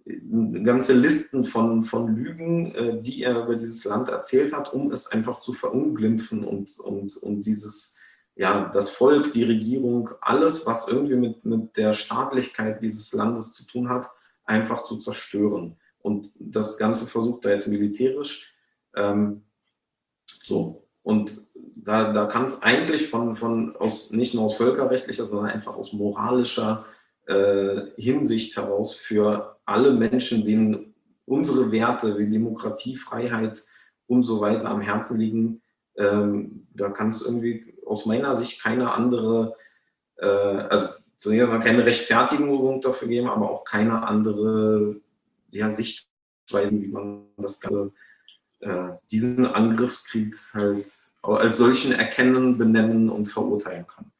ganze Listen von, von Lügen, äh, die er über dieses Land erzählt hat, um es einfach zu verunglimpfen und, und, und dieses, ja, das Volk, die Regierung, alles, was irgendwie mit, mit der Staatlichkeit dieses Landes zu tun hat, einfach zu zerstören. Und das Ganze versucht er jetzt militärisch. Ähm, so. Und da, da kann es eigentlich von, von aus, nicht nur aus völkerrechtlicher, sondern einfach aus moralischer äh, Hinsicht heraus für alle Menschen, denen unsere Werte wie Demokratie, Freiheit und so weiter am Herzen liegen, ähm, da kann es irgendwie aus meiner Sicht keine andere, äh, also zunächst mal keine Rechtfertigung dafür geben, aber auch keine andere ja, Sichtweise, wie man das Ganze, äh, diesen Angriffskrieg halt als solchen erkennen, benennen und verurteilen kann.